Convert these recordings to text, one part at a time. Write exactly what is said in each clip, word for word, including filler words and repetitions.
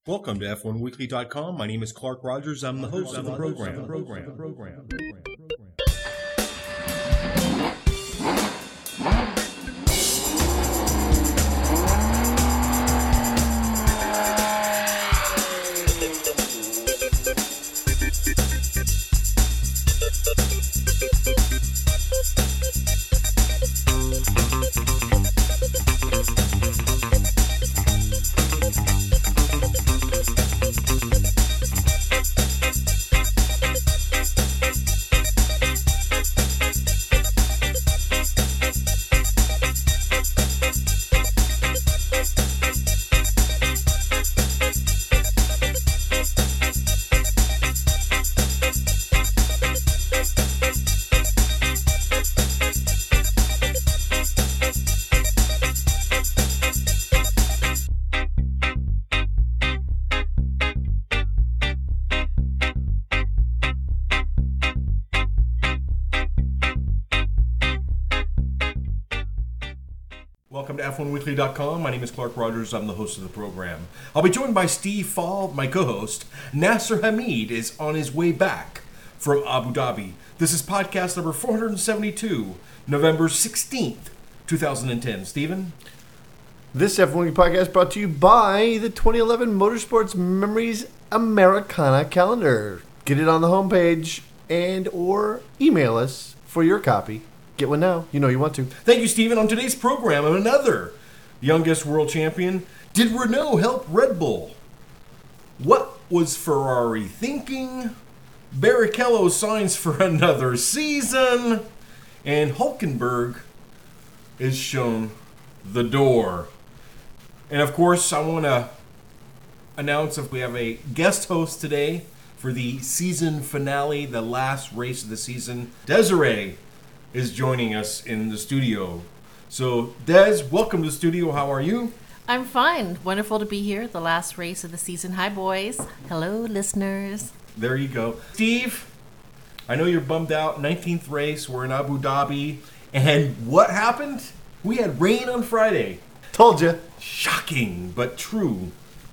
Welcome to F one weekly dot com. My name is Clark Rogers. I'm the host of the program. The program. The program. The program. Welcome to F one weekly dot com. My name is Clark Rogers. I'm the host of the program. I'll be joined by Steve Fall, my co-host. Nasser Hamid is on his way back from Abu Dhabi. This is podcast number four seventy-two, November sixteenth, twenty ten. Stephen? This F one podcast brought to you by the twenty eleven Motorsports Memories Americana calendar. Get it on the homepage and or email us for your copy. Get one now. You know you want to. Thank you, Stephen. On today's program, another youngest world champion. Did Renault help Red Bull? What was Ferrari thinking? Barrichello signs for another season. And Hulkenberg is shown the door. And of course, I want to announce if we have a guest host today for the season finale, the last race of the season. Desiree is joining us in the studio. So, Des, welcome to the studio. How are you? I'm fine. Wonderful to be here. The last race of the season. Hi, boys. Hello, listeners. There you go. Steve, I know you're bummed out. nineteenth race. We're in Abu Dhabi. And what happened? We had rain on Friday. Told you. Shocking, but true.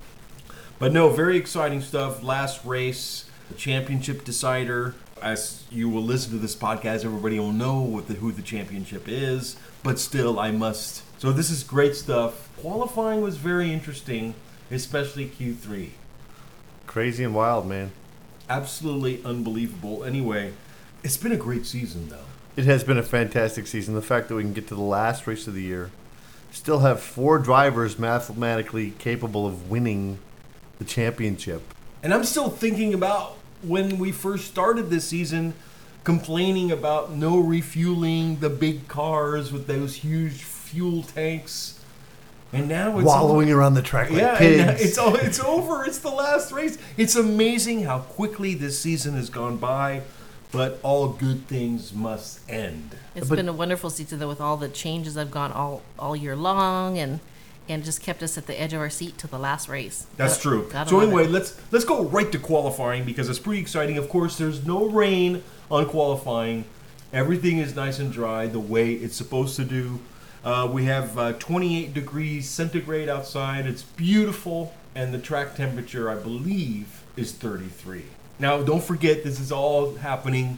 But no, very exciting stuff. Last race, the championship decider. As you will listen to this podcast, everybody will know what the, who the championship is. But still, I must. So this is great stuff. Qualifying was very interesting, especially Q three. Crazy and wild, man. Absolutely unbelievable. Anyway, it's been a great season, though. It has been a fantastic season. The fact that we can get to the last race of the year, still have four drivers mathematically capable of winning the championship. And I'm still thinking about when we first started this season, complaining about no refueling the big cars with those huge fuel tanks. And now it's wallowing all, around the track like yeah, pigs. And it's all, it's over. It's the last race. It's amazing how quickly this season has gone by, but all good things must end. It's but, been a wonderful season, though, with all the changes that have gone all, all year long, and and just kept us at the edge of our seat till the last race. That's Got, true. gotta So love anyway, it. let's let's go right to qualifying because it's pretty exciting. Of course, there's no rain on qualifying. Everything is nice and dry the way it's supposed to do. Uh, we have uh, twenty-eight degrees centigrade outside. It's beautiful, and the track temperature, I believe, is thirty-three. Now, don't forget, this is all happening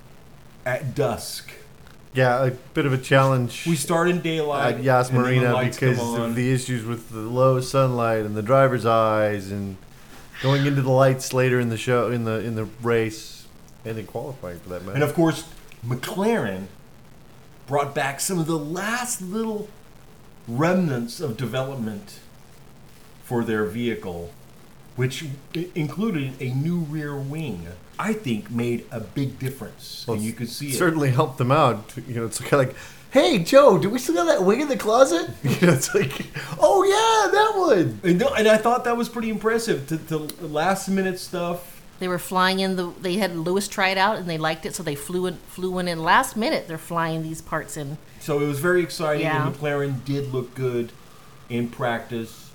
at dusk. Yeah, a bit of a challenge. We start in daylight at Yas and then the Marina lights because come on. of the issues with the low sunlight and the driver's eyes and going into the lights later in the show in the in the race and in qualifying for that matter. And of course, McLaren brought back some of the last little remnants of development for their vehicle, which i- included a new rear wing. I think made a big difference, Well, and you could see it. certainly helped them out. You know, it's kind of like, hey Joe, do we still have that wing in the closet? You know, it's like, oh yeah, that one. And, no, and I thought that was pretty impressive. To, to last minute stuff. They were flying in the. They had Lewis try it out, and they liked it, so they flew in. Flew in, in last minute. They're flying these parts in. So it was very exciting, Yeah. and McLaren did look good in practice,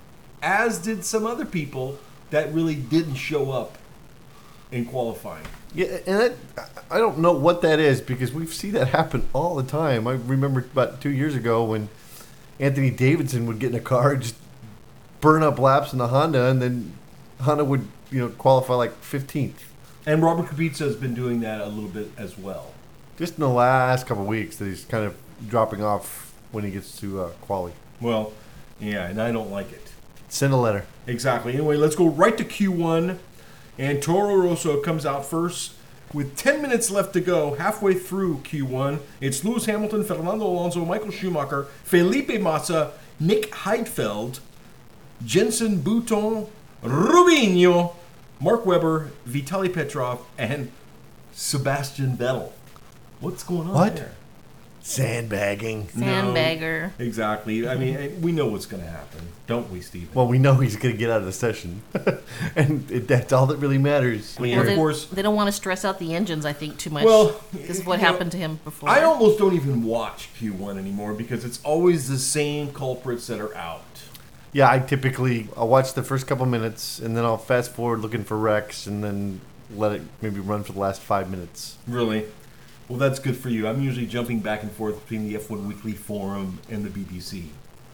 as did some other people that really didn't show up in qualifying. Yeah, and that, I don't know what that is because we see that happen all the time. I remember about two years ago when Anthony Davidson would get in a car and just burn up laps in the Honda, and then Honda would, you know, qualify like fifteenth. And Robert Kubica has been doing that a little bit as well. Just in the last couple of weeks that he's kind of dropping off when he gets to uh, quali. Well, yeah, and I don't like it. Send a letter. Exactly. Anyway, let's go right to Q one. And Toro Rosso comes out first with ten minutes left to go, halfway through Q one. It's Lewis Hamilton, Fernando Alonso, Michael Schumacher, Felipe Massa, Nick Heidfeld, Jenson Button, Rubinho, Mark Webber, Vitaly Petrov, and Sebastian Vettel. What's going on What? there? Sandbagging. Sandbagger. No, exactly. I mean, we know what's going to happen, don't we, Stephen? Well, we know he's going to get out of the session. And it, that's all that really matters. I mean, Well, of they, course. they don't want to stress out the engines, I think, too much. Well, this is what you know, happened to him before. I almost don't even watch Q one anymore because it's always the same culprits that are out. Yeah, I typically, I'll watch the first couple minutes, and then I'll fast forward looking for wrecks, and then let it maybe run for the last five minutes. Really? Well, that's good for you. I'm usually jumping back and forth between the F one Weekly Forum and the B B C.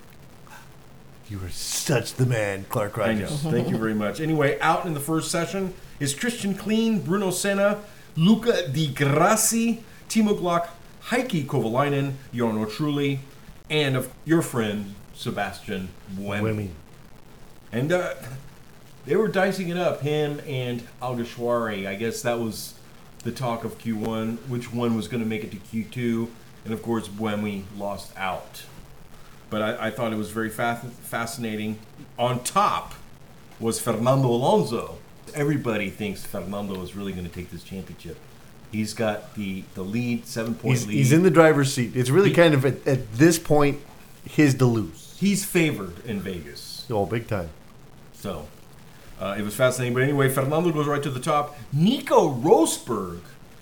You are such the man, Clark I know. Rogers. Thank you very much. Anyway, out in the first session is Christian Klein, Bruno Senna, Luca Di Grassi, Timo Glock, Heikki Kovalainen, Jarno Trulli, and of your friend, Sebastian Buemi. Women. And uh, they were dicing it up, him and Alguersuari. I guess that was the talk of Q one, which one was going to make it to Q two. And, of course, Buemi lost out. But I, I thought it was very fa- fascinating. On top was Fernando Alonso. Everybody thinks Fernando is really going to take this championship. He's got the, the lead, seven-point He's, lead. he's in the driver's seat. It's really He- kind of, at, at this point, his to lose. He's favored in Vegas. Oh, big time. So, uh, it was fascinating. But anyway, Fernando goes right to the top. Nico Rosberg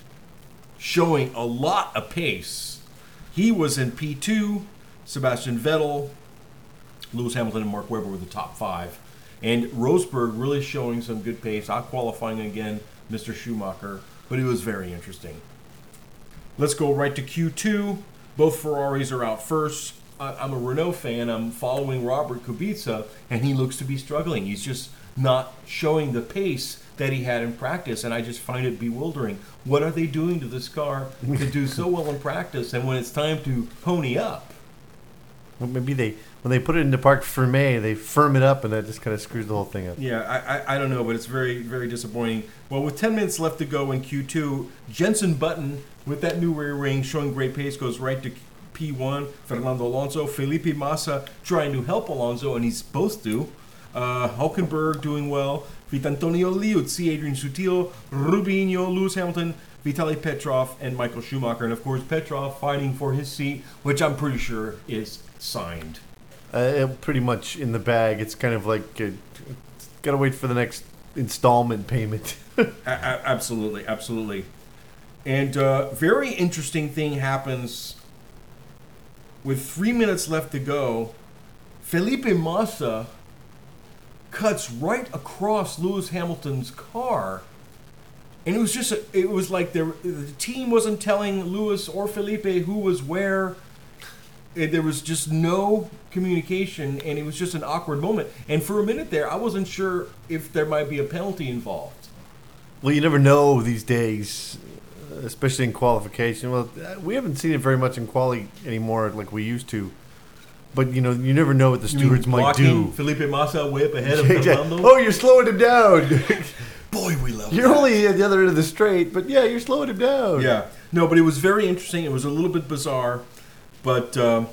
showing a lot of pace. He was in P two. Sebastian Vettel, Lewis Hamilton, and Mark Webber were the top five. And Rosberg really showing some good pace. Out qualifying again, Mister Schumacher. But it was very interesting. Let's go right to Q two. Both Ferraris are out first. I- I'm a Renault fan. I'm following Robert Kubica, and he looks to be struggling. He's just not showing the pace that he had in practice, and I just find it bewildering. What are they doing to this car to do so well in practice, and when it's time to pony up? Well, maybe they, when they put it into Parc Fermé, they firm it up, and that just kind of screws the whole thing up. Yeah, I, I I don't know, but it's very, very disappointing. Well, with ten minutes left to go in Q two, Jenson Button, with that new rear ring showing great pace, goes right to P one. Fernando Alonso, Felipe Massa trying to help Alonso, and he's supposed to. Uh, Hulkenberg doing well. Vitantonio Liuzzi, Adrian Sutil, Rubinho, Lewis Hamilton, Vitaly Petrov, and Michael Schumacher. And, of course, Petrov fighting for his seat, which I'm pretty sure is signed. Uh, pretty much in the bag. It's kind of like, uh, got to wait for the next installment payment. A- a- absolutely, absolutely. And uh, very interesting thing happens with three minutes left to go. Felipe Massa cuts right across Lewis Hamilton's car, and it was just a, it was like the the team wasn't telling Lewis or Felipe who was where. Eh, There was just no communication, and it was just an awkward moment. And for a minute there, I wasn't sure if there might be a penalty involved. Well, you never know these days, especially in qualification. Well, uh, we haven't seen it very much in quali anymore like we used to. But, you know, you never know what the You mean stewards might blocking do. Felipe Massa way up ahead of Exactly. Fernando. Oh, you're slowing him down. Boy, we love You're that. only at the other end of the straight, but yeah, you're slowing him down. Yeah. No, but it was very interesting. It was a little bit bizarre. But um,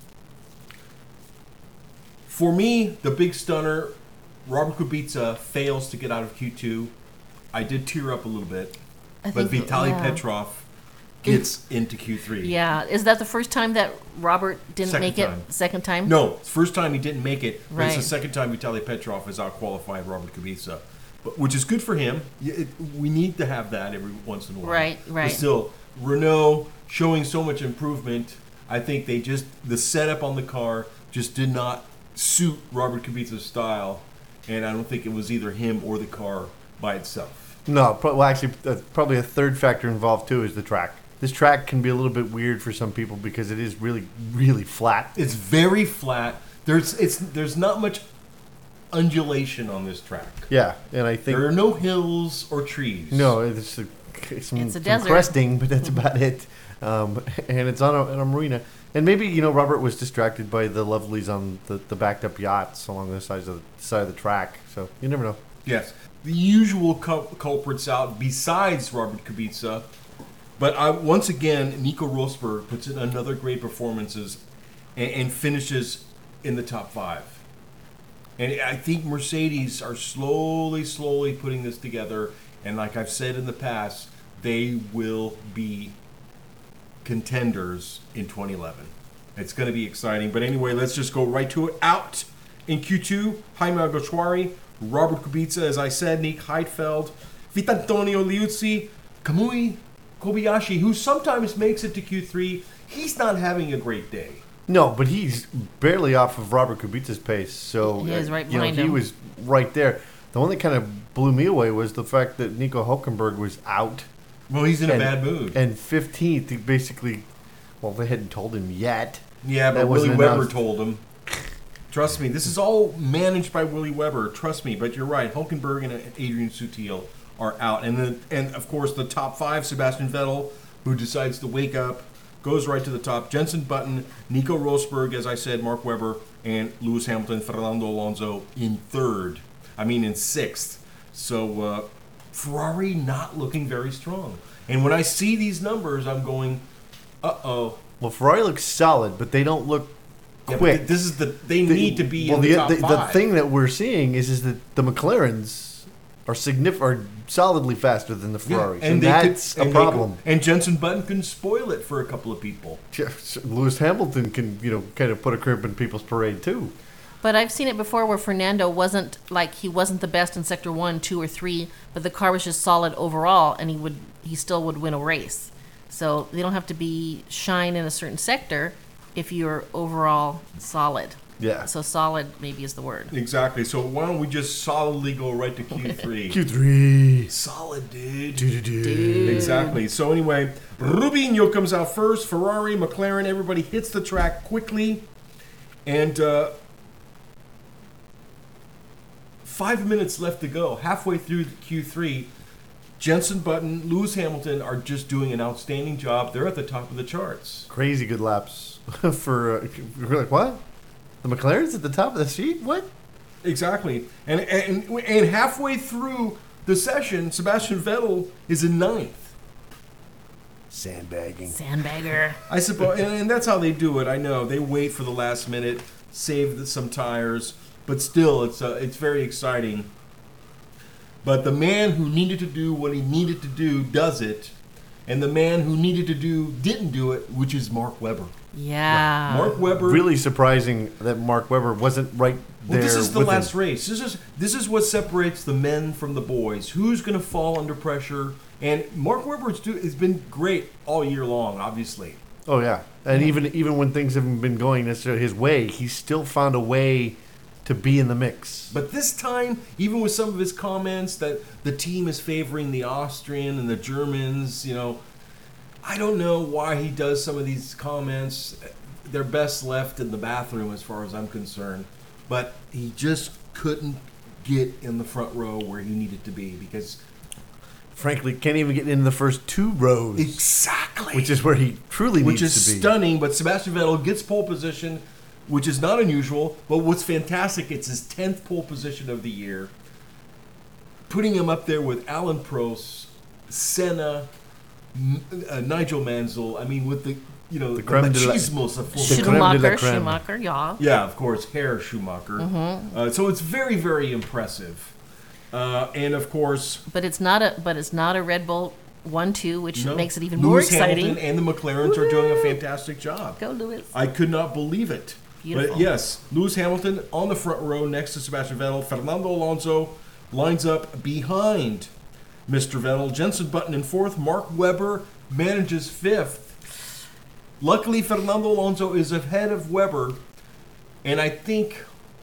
for me, the big stunner, Robert Kubica fails to get out of Q two. I did tear up a little bit. I But think- Vitaly yeah. Petrov gets into Q three. Yeah. Is that the first time that Robert didn't Second make time. it? Second time? No, it's the first time he didn't make it, but it's the Right. second time Vitaly Petrov has out-qualified Robert Kubica, but, which is good for him. Y- It, we need to have that every once in a while. Right, right. But still, Renault showing so much improvement. I think they just, the setup on the car just did not suit Robert Kubica's style, and I don't think it was either him or the car by itself. No, pro- well, actually, uh, probably a third factor involved too is the track. This track can be a little bit weird for some people because it is really, really flat. It's very flat. There's it's there's not much undulation on this track. Yeah, and I think There are no hills or trees. no, it's, a, it's some, It's a some desert. cresting, but that's about it. Um, and it's on a, on a marina. And maybe, you know, Robert was distracted by the lovelies on the, the backed up yachts along the sides of the side of the track. So you never know. Yes. The usual cul- culprits out besides Robert Kubica. But I, once again, Nico Rosberg puts in another great performances and, and finishes in the top five. And I think Mercedes are slowly, slowly putting this together. And like I've said in the past, they will be contenders in twenty eleven. It's going to be exciting. But anyway, let's just go right to it. Out in Q two, Jaime Alguersuari, Robert Kubica, as I said, Nick Heidfeld, Vitantonio Liuzzi, Kamui Kobayashi, who sometimes makes it to Q three. He's not having a great day. No, but he's barely off of Robert Kubica's pace. So He is right you know, behind he him. was right there. The one that kind of blew me away was the fact that Nico Hulkenberg was out. Well, he's in a and, bad mood. And fifteenth, he basically, well, they hadn't told him yet. Yeah, but That Willie wasn't Weber enough. told him. Trust me, this is all managed by Willie Weber. Trust me, but you're right. Hulkenberg and Adrian Sutil are out, and then, and of course the top five: Sebastian Vettel, who decides to wake up, goes right to the top. Jenson Button, Nico Rosberg, as I said, Mark Webber, and Lewis Hamilton, Fernando Alonso in third. I mean in sixth. So uh, Ferrari not looking very strong. And when I see these numbers, I'm going, uh oh. Well, Ferrari looks solid, but they don't look Yeah, but quick. th- this is the they The- need to be well, in the, the, top the, five. the thing that we're seeing is is that the McLarens are signif- are solidly faster than the Yeah, Ferraris, and, they could- that's and a they problem. could- and Jenson Button can spoil it for a couple of people. Yeah, so Lewis Hamilton can, you know, kind of put a crimp in people's parade too. But I've seen it before where Fernando wasn't like he wasn't the best in sector one, two, or three, but the car was just solid overall, and he would he still would win a race. So they don't have to be shine in a certain sector if you're overall solid. Yeah. So solid maybe is the word. Exactly. So why don't we just solidly go right to Q three? Q three. Solid, dude. Dude. Exactly. So anyway, Rubinho comes out first. Ferrari, McLaren, everybody hits the track quickly, and uh, five minutes left to go. Halfway through Q three, Jenson Button, Lewis Hamilton are just doing an outstanding job. They're at the top of the charts. Crazy good laps for. Uh, we're like, what? The McLaren's at the top of the sheet? What? Exactly. And and and halfway through the session, Sebastian Vettel is in ninth. Sandbagging. Sandbagger. I suppose, and, and that's how they do it. I know they wait for the last minute, save the, some tires, but still, it's uh, it's very exciting. But the man who needed to do what he needed to do does it, and the man who needed to do didn't do it, which is Mark Webber. Yeah. Mark Webber. Really surprising that Mark Webber wasn't right there. Well, this is the with last him. race. This is this is what separates the men from the boys. Who's going to fall under pressure? And Mark Webber has do- has been great all year long, obviously. Oh yeah, and even even when things haven't been going necessarily his way, he's still found a way to be in the mix. But this time, even with some of his comments that the team is favoring the Austrian and the Germans, you know, I don't know why he does some of these comments. They're best left in the bathroom as far as I'm concerned. But he just couldn't get in the front row where he needed to be because... Frankly, can't even get in the first two rows, Exactly. which is where he truly Which needs is to be. stunning, but Sebastian Vettel gets pole position, which is not unusual. But what's fantastic, it's his tenth pole position of the year, putting him up there with Alan Prost, Senna, M- uh, Nigel Mansell. I mean, with the you know the, creme de la- machismos of The Formula creme de la Schumacher, creme. Schumacher, yeah. Yeah, of course, Herr Schumacher. Mm-hmm. Uh, so it's very, very impressive. Uh, and of course, But it's not a but it's not a Red Bull one two, which no, makes it even Lewis more exciting. Hamilton and the McLarens are doing a fantastic job. Go Lewis. I could not believe it. Beautiful. But yes, Lewis Hamilton on the front row next to Sebastian Vettel. Fernando Alonso lines up behind Mister Vettel. Jenson Button in fourth. Mark Webber manages fifth. Luckily, Fernando Alonso is ahead of Webber. And I think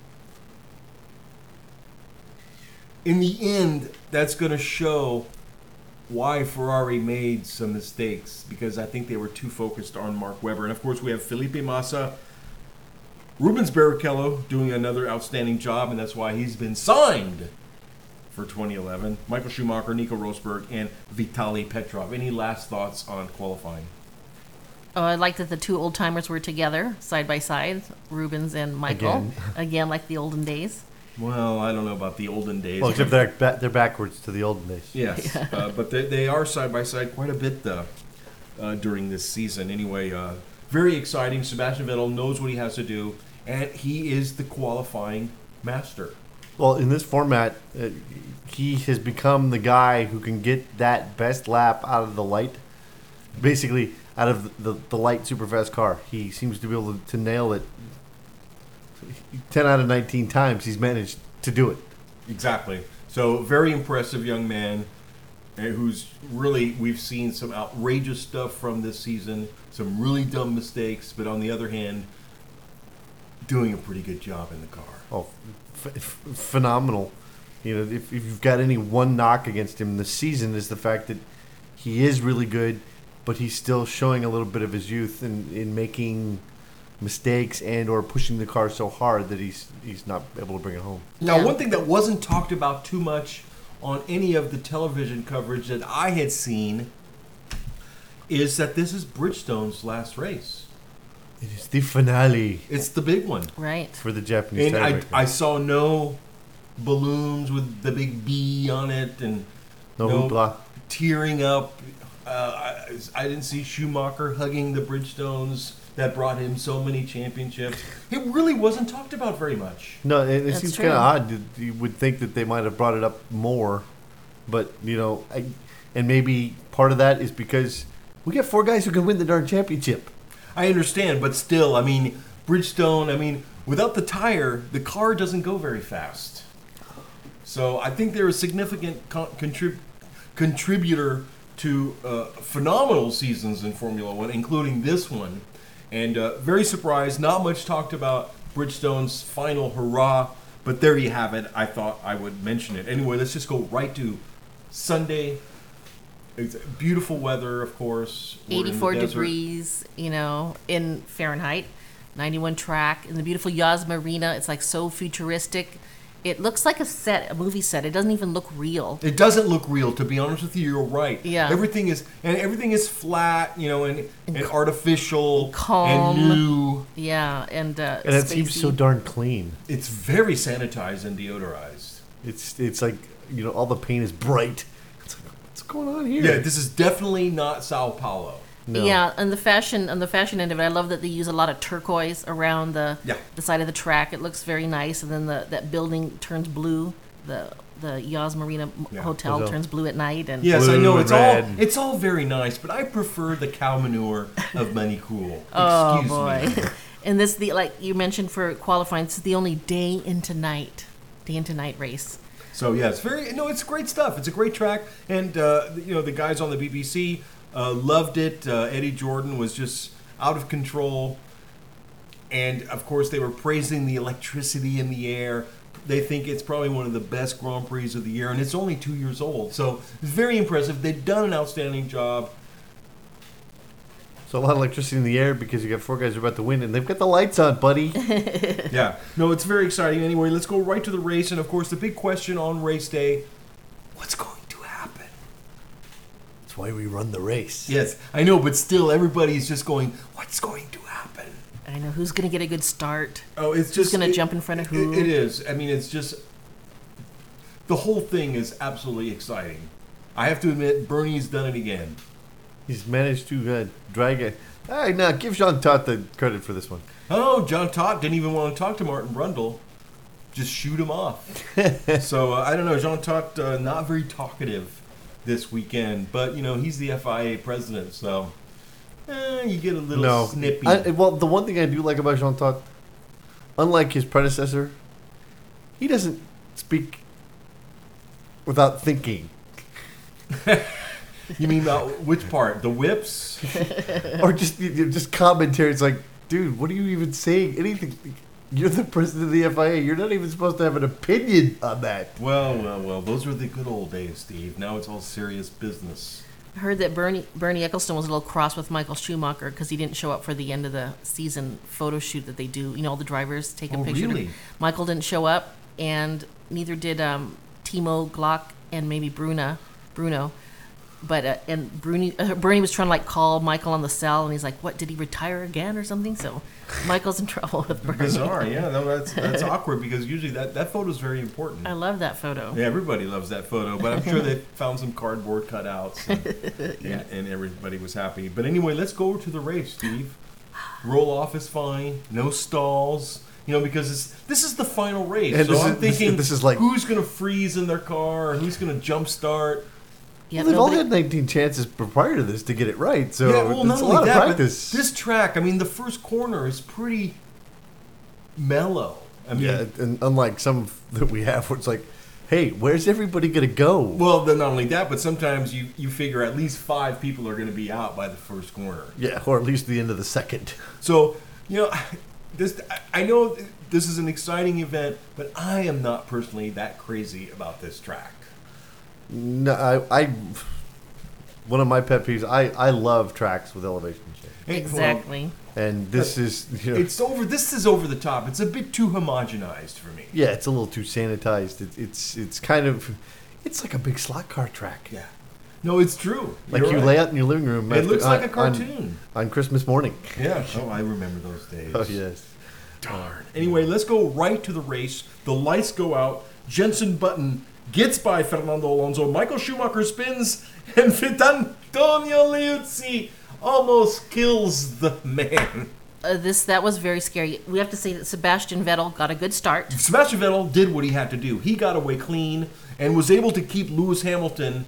in the end, that's going to show why Ferrari made some mistakes, because I think they were too focused on Mark Webber. And of course, we have Felipe Massa Rubens Barrichello doing another outstanding job, and that's why he's been signed for twenty eleven. Michael Schumacher, Nico Rosberg, and Vitaly Petrov. Any last thoughts on qualifying? Oh, I like that the two old timers were together, side by side, Rubens and Michael. Again. Again, like the olden days. Well, I don't know about the olden days. Well, except they're, ba- they're backwards to the olden days. Yes, uh, but they, they are side by side quite a bit though, uh, during this season. Anyway, uh, very exciting. Sebastian Vettel knows what he has to do, and he is the qualifying master. Well, in this format, uh, he has become the guy who can get that best lap out of the light. Basically, out of the, the, the light superfast car. He seems to be able to, to nail it ten out of nineteen times. He's managed to do it. Exactly. So, very impressive young man uh, who's really, we've seen some outrageous stuff from this season, some really dumb mistakes, but on the other hand, doing a pretty good job in the car. Oh, f- f- phenomenal. You know, if, if you've got any one knock against him this season is the fact that he is really good, but he's still showing a little bit of his youth in, in making mistakes and or pushing the car so hard that he's he's not able to bring it home. Now, Yeah. one thing that wasn't talked about too much on any of the television coverage that I had seen is that this is Bridgestone's last race. It is the finale It's the big one. Right. for the Japanese And I, tiebreaker. I saw no balloons with the big B on it and no, no hoopla. tearing up. Uh, I, I didn't see Schumacher hugging the Bridgestones that brought him so many championships. It really wasn't talked about very much. No, it, it That's seems true. kind of odd. that You would think that they might have brought it up more, but you know, I, and maybe part of that is because we got four guys who can win the darn championship. I understand, but still, I mean, Bridgestone, I mean, without the tire, the car doesn't go very fast. So I think they're a significant con- contrib- contributor to uh, phenomenal seasons in Formula One, including this one. And uh, very surprised, not much talked about Bridgestone's final hurrah, but there you have it. I thought I would mention it. Anyway, let's just go right to Sunday. It's beautiful weather, of course. We're in the eighty-four desert. degrees, you know, in Fahrenheit, ninety-one track, in the beautiful Yas Marina. It's like so futuristic. It looks like a set, a movie set. It doesn't even look real. It doesn't look real, to be honest with you. You're right. Yeah. Everything is and everything is flat, you know, and, and artificial calm. and new. Yeah, and uh, And it seems spacey. so darn clean. It's very sanitized and deodorized. It's it's like, you know, all the paint is bright. It's like, what's going on here? Yeah, this is definitely not Sao Paulo. No. Yeah, and the fashion on the fashion end of it, I love that they use a lot of turquoise around the Yeah. the side of the track. It looks very nice, and then the that building turns blue. The the Yas Marina m- Yeah. Hotel Hotel. turns blue at night, and Yes, I Blue know and it's all red. it's all very nice, but I prefer the cow manure of Manicule. oh Excuse boy. me. And this the like you mentioned for qualifying, this is the only day into night, day into night race. So yeah, it's very no, it's great stuff. It's a great track, and uh, you know the guys on the B B C uh, loved it. Uh, Eddie Jordan was just out of control, and of course they were praising the electricity in the air. They think it's probably one of the best Grand Prix of the year, and it's only two years old, so it's very impressive. They've done an outstanding job. So a lot of electricity in the air because you got four guys who are about to win, and they've got the lights on, buddy. Yeah, no, it's very exciting. Anyway, let's go right to the race, and of course the big question on race day: what's going to happen? That's why we run the race. Yes, I know, but still, everybody's just going, what's going to happen? I know who's gonna get a good start. Oh, it's Who's just gonna it- jump in front of it- who? it is. I mean, it's just the whole thing is absolutely exciting. I have to admit, Bernie's done it again. He's managed to uh, drag it. Hey, now give Jean Todt the credit for this one. Oh, John Todt didn't even want to talk to Martin Brundle. Just shoot him off. So uh, I don't know. Jean Todt uh, not very talkative this weekend, but you know he's the F I A president, so eh, you get a little No. snippy. I, well, the one thing I do like about Jean Todt, unlike his predecessor, he doesn't speak without thinking. You mean about which part? The whips? Or just you know, just commentary. It's like, dude, what are you even saying? Anything? You're the president of the F I A. You're not even supposed to have an opinion on that. Well, well, well. Those were the good old days, Steve. Now it's all serious business. heard that Bernie Bernie Ecclestone was a little cross with Michael Schumacher because he didn't show up for the end of the season photo shoot that they do. You know, all the drivers take a Oh, picture. really? Michael didn't show up, and neither did um, Timo Glock and maybe Bruna, Bruno. But uh, and Bruni, uh, Bernie was trying to like call Michael on the cell, and he's like, "What? Did he retire again or something?" So Michael's in trouble with Bernie. Bizarre, yeah. No, that's that's awkward because usually that, that photo is very important. I love that photo. Yeah, everybody loves that photo, but I'm sure they found some cardboard cutouts and, Yeah. and, and everybody was happy. But anyway, let's go to the race, Steve. Roll off is fine, no stalls, you know, because it's, this is the final race. And so this I'm is- this- thinking, this is like- who's going to freeze in their car, and who's going to jump start? Yeah, Well, they've all nobody- had nineteen chances prior to this to get it right, so yeah, well, not it's a only lot that, of but practice. this track, I mean, the first corner is pretty mellow. I mean, yeah, and unlike some that we have, where it's like, hey, where's everybody gonna go? well, then not only that, but sometimes you, you figure at least five people are going to be out by the first corner. Yeah, or at least the end of the second. So, you know, this I- I know this is an exciting event, but I am not personally that crazy about this track. No, I, I one of my pet peeves. I, I love tracks with elevation change, Hey, exactly. and this is you know, well, it's over. This is over the top. It's a bit too homogenized for me. yeah, it's a little too sanitized. It, it's it's kind of it's like a big slot car track, Yeah. No, it's true. like You're you right. lay out in your living room. It after- looks like a on- cartoon. on, on Christmas morning. Yeah. Oh, I remember those days. Oh yes. Darn. Anyway, let's go right to the race. The lights go out. Jenson Button gets by Fernando Alonso. Michael Schumacher spins, and Vitantonio Liuzzi almost kills the man. Uh, this that was very scary. We have to say that Sebastian Vettel got a good start. Sebastian Vettel did what he had to do. He got away clean and was able to keep Lewis Hamilton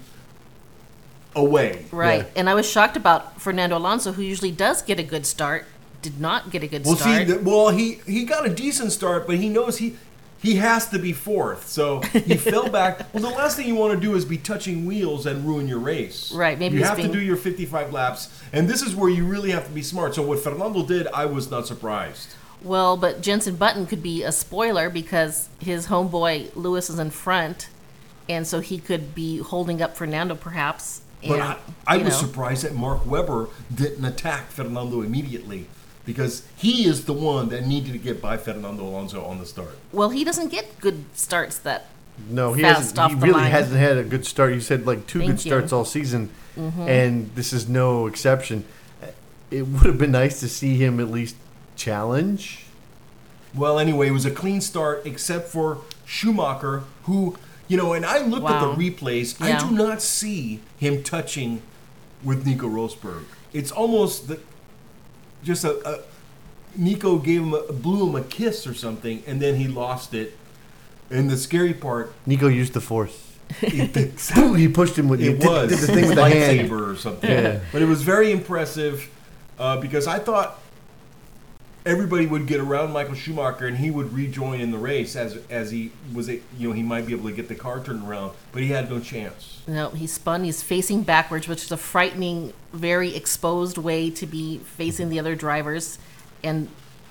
away. Right. Yeah. And I was shocked about Fernando Alonso, who usually does get a good start, did not get a good Well, see, start. the, well, he, he got a decent start, but he knows he he has to be fourth. So he fell back. Well, the last thing you want to do is be touching wheels and ruin your race. Right, maybe you he's have being- to do your fifty-five laps, and this is where you really have to be smart. So what Fernando did, I was not surprised. Well, but Jensen Button could be a spoiler because his homeboy Lewis is in front, and so he could be holding up Fernando perhaps. But and, I, I you was know. surprised that Mark Webber didn't attack Fernando immediately, because he is the one that needed to get by Fernando Alonso on the start. Well, he doesn't get good starts that. No, he Fast hasn't. off He the really line. hasn't had a good start. You said like two Thank good you. starts all season, and this is no exception. It would have been nice to see him at least challenge. Well, anyway, it was a clean start except for Schumacher, who, you know, and I looked Wow. at the replays. Yeah. I do not see him touching with Nico Rosberg. It's almost the, just a, a Nico gave him a, blew him a kiss or something, and then he lost it. And the scary part, Nico used the force. it, Boom, he pushed him with it did, was did the thing with the hand. lightsaber or something. Yeah. But it was very impressive uh, because I thought everybody would get around Michael Schumacher and he would rejoin in the race as as he was, a, you know, he might be able to get the car turned around, but he had no chance. No, he spun. He's facing backwards, which is a frightening, very exposed way to be facing the other drivers. And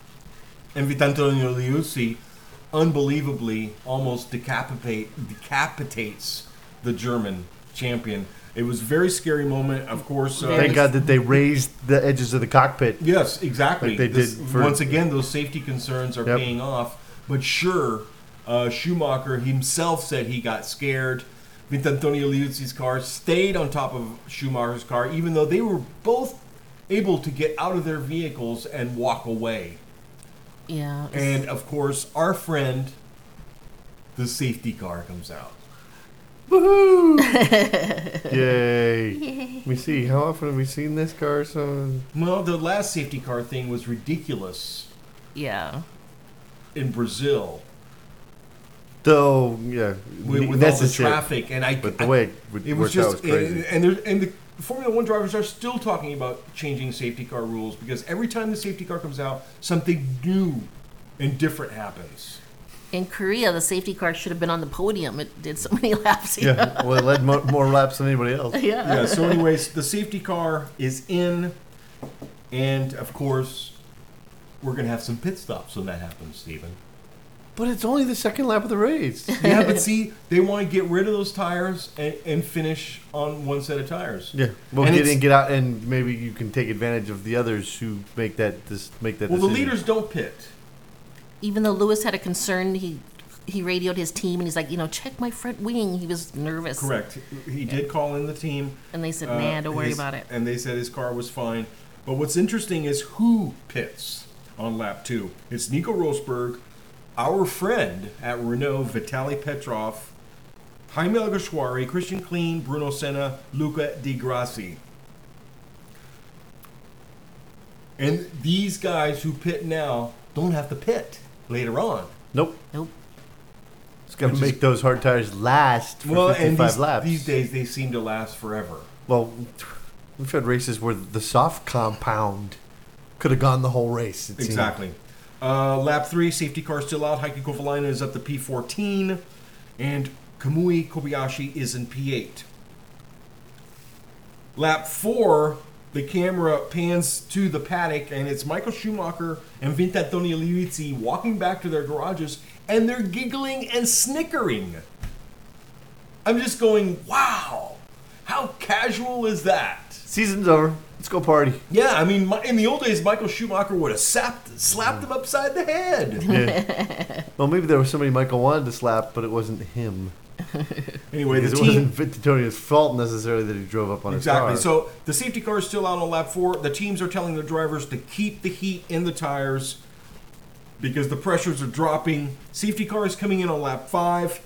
And Vitantonio Liuzzi, unbelievably, almost decapitate decapitates the German champion. It was a very scary moment, of course. Uh, Thank God that they raised the edges of the cockpit. Yes, exactly. Like they This- did for- once again, those safety concerns are Yep. paying off. But sure, uh, Schumacher himself said he got scared. Vitantonio Liuzzi's car stayed on top of Schumacher's car, even though they were both able to get out of their vehicles and walk away. yeah, it's- And of course, our friend, the safety car, comes out. Woohoo! Yay! Let me see. How often have we seen this car? So Well, the last safety car thing was ridiculous yeah. in Brazil though, yeah, with, with all the necessary. traffic, and I. But the I- way it, would It was worked out just, was crazy. and, and, there, and the Formula One drivers are still talking about changing safety car rules because every time the safety car comes out, something new and different happens. In Korea, the safety car should have been on the podium. It did so many laps. Yeah, well, it led mo- more laps than anybody else. yeah. Yeah. So, anyways, the safety car is in, and of course, we're gonna have some pit stops when that happens, Stephen. But it's only the second lap of the race. Yeah, but see, they want to get rid of those tires and, and finish on one set of tires. Yeah, well, And get it's- in, get out, and maybe you can take advantage of the others who make that this make that. Well, the decision. leaders don't pit. Even though Lewis had a concern, he he radioed his team and he's like, you know, check my front wing. He was nervous. Correct. He did call in the team. And they said, uh, nah, don't worry his- about it. And they said his car was fine. But what's interesting is who pits on lap two. It's Nico Rosberg, our friend at Renault, Vitaly Petrov, Jaime Alguersuari, Christian Klein, Bruno Senna, Luca Di Grassi. And these guys who pit now don't have to pit later on. Nope. Nope. It's got to Which is- make those hard tires last for Well, and fifty-five these, laps. these days they seem to last forever. Well, we've had races where the soft compound could have gone the whole race. It seemed. Exactly. Uh, lap three, safety car still out. Heikki Kovalainen is up to P fourteen, and Kamui Kobayashi is in P eight. Lap four, the camera pans to the paddock, and it's Michael Schumacher and Vincenzo Liuzzi walking back to their garages, and they're giggling and snickering. I'm just going, wow, how casual is that? Season's over. Let's go party. Yeah, I mean, my- in the old days, Michael Schumacher would have slapped, slapped him upside the head. Yeah. Well, maybe there was somebody Michael wanted to slap, but it wasn't him. Anyway, the Because it team... wasn't Antonio's fault necessarily that he drove up on Exactly. his car. So the safety car is still out on lap four. The teams are telling the drivers to keep the heat in the tires because the pressures are dropping. Safety car is coming in on lap five.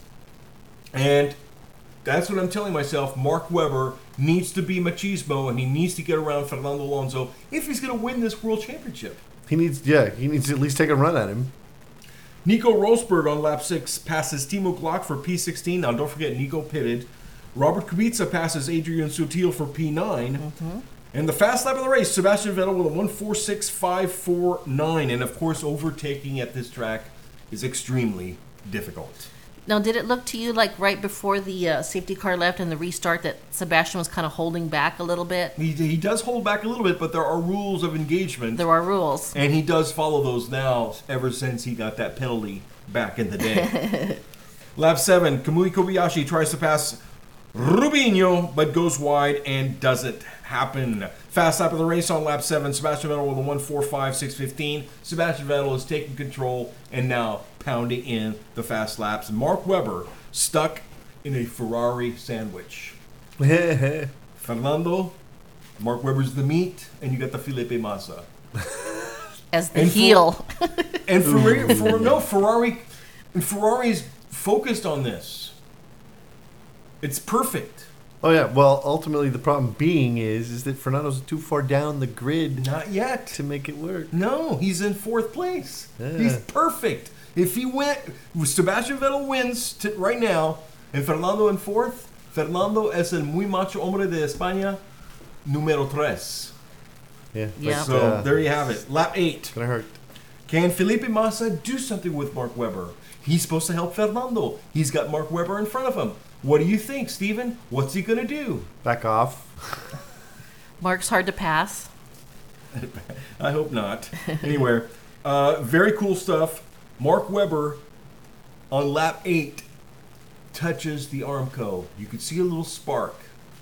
And that's what I'm telling myself. Mark Webber needs to be machismo, and he needs to get around Fernando Alonso if he's going to win this world championship. He needs, yeah, he needs to at least take a run at him. Nico Rosberg on lap six passes Timo Glock for P sixteen. Now, don't forget, Nico pitted. Robert Kubica passes Adrian Sutil for P nine. Mm-hmm. And the fast lap of the race, Sebastian Vettel with a one forty-six point five four nine. And, of course, overtaking at this track is extremely difficult. Now, did it look to you like right before the uh, safety car left and the restart that Sebastian was kind of holding back a little bit? He, he does hold back a little bit, but there are rules of engagement. There are rules. And he does follow those now ever since he got that penalty back in the day. Lap seven, Kamui Kobayashi tries to pass Rubinho, but goes wide and doesn't happen. Fast lap of the race on lap seven, Sebastian Vettel with a one forty-five six fifteen. Sebastian Vettel is taking control and now pounding in the fast laps. Mark Webber stuck in a Ferrari sandwich. Fernando, Mark Webber's the meat, and you got the Felipe Massa. As the And for- heel. And Ferrari, for, no, Ferrari, Ferrari's focused on this. It's perfect. Oh yeah. Well, ultimately the problem being is is that Fernando's too far down the grid Not yet. to make it work. No, he's in fourth place. Yeah. He's perfect. If he went, if Sebastian Vettel wins t- right now, and Fernando in fourth, Fernando es el muy macho hombre de España, número tres. Yeah. Yeah. So Uh, there you have it. Lap eight. Gonna hurt. Can Felipe Massa do something with Mark Webber? He's supposed to help Fernando. He's got Mark Webber in front of him. What do you think, Steven? What's he going to do? Back off. Mark's hard to pass. I hope not. Anyway, uh, very cool stuff. Mark Webber on lap eight touches the Armco. You could see a little spark.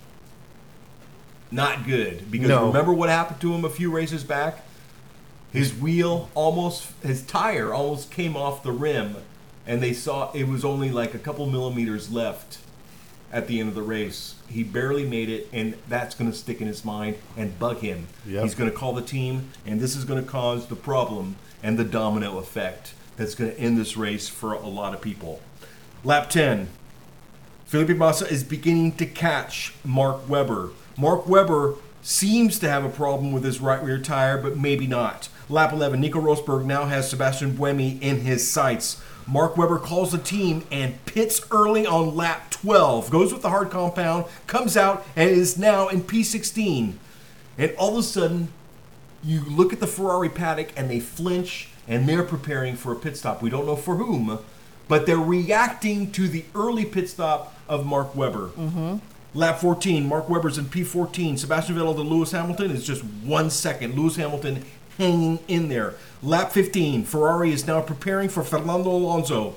Not good. Because No. remember what happened to him a few races back? His wheel almost, his tire almost came off the rim. And they saw it was only like a couple millimeters left at the end of the race. He barely made it, and that's going to stick in his mind and bug him. Yep. He's going to call the team, and this is going to cause the problem and the domino effect that's going to end this race for a lot of people. Lap ten. Felipe Massa is beginning to catch Mark Webber. Mark Webber seems to have a problem with his right rear tire, but maybe not. Lap eleven. Nico Rosberg now has Sebastian Buemi in his sights. Mark Webber calls the team and pits early on lap twelve. Goes with the hard compound, comes out, and is now in P sixteen. And all of a sudden, you look at the Ferrari paddock and they flinch and they're preparing for a pit stop. We don't know for whom, but they're reacting to the early pit stop of Mark Webber. Mm-hmm. Lap fourteen, Mark Webber's in P fourteen. Sebastian Vettel to Lewis Hamilton is just one second. Lewis Hamilton hanging in there. Lap fifteen, Ferrari is now preparing for Fernando Alonso.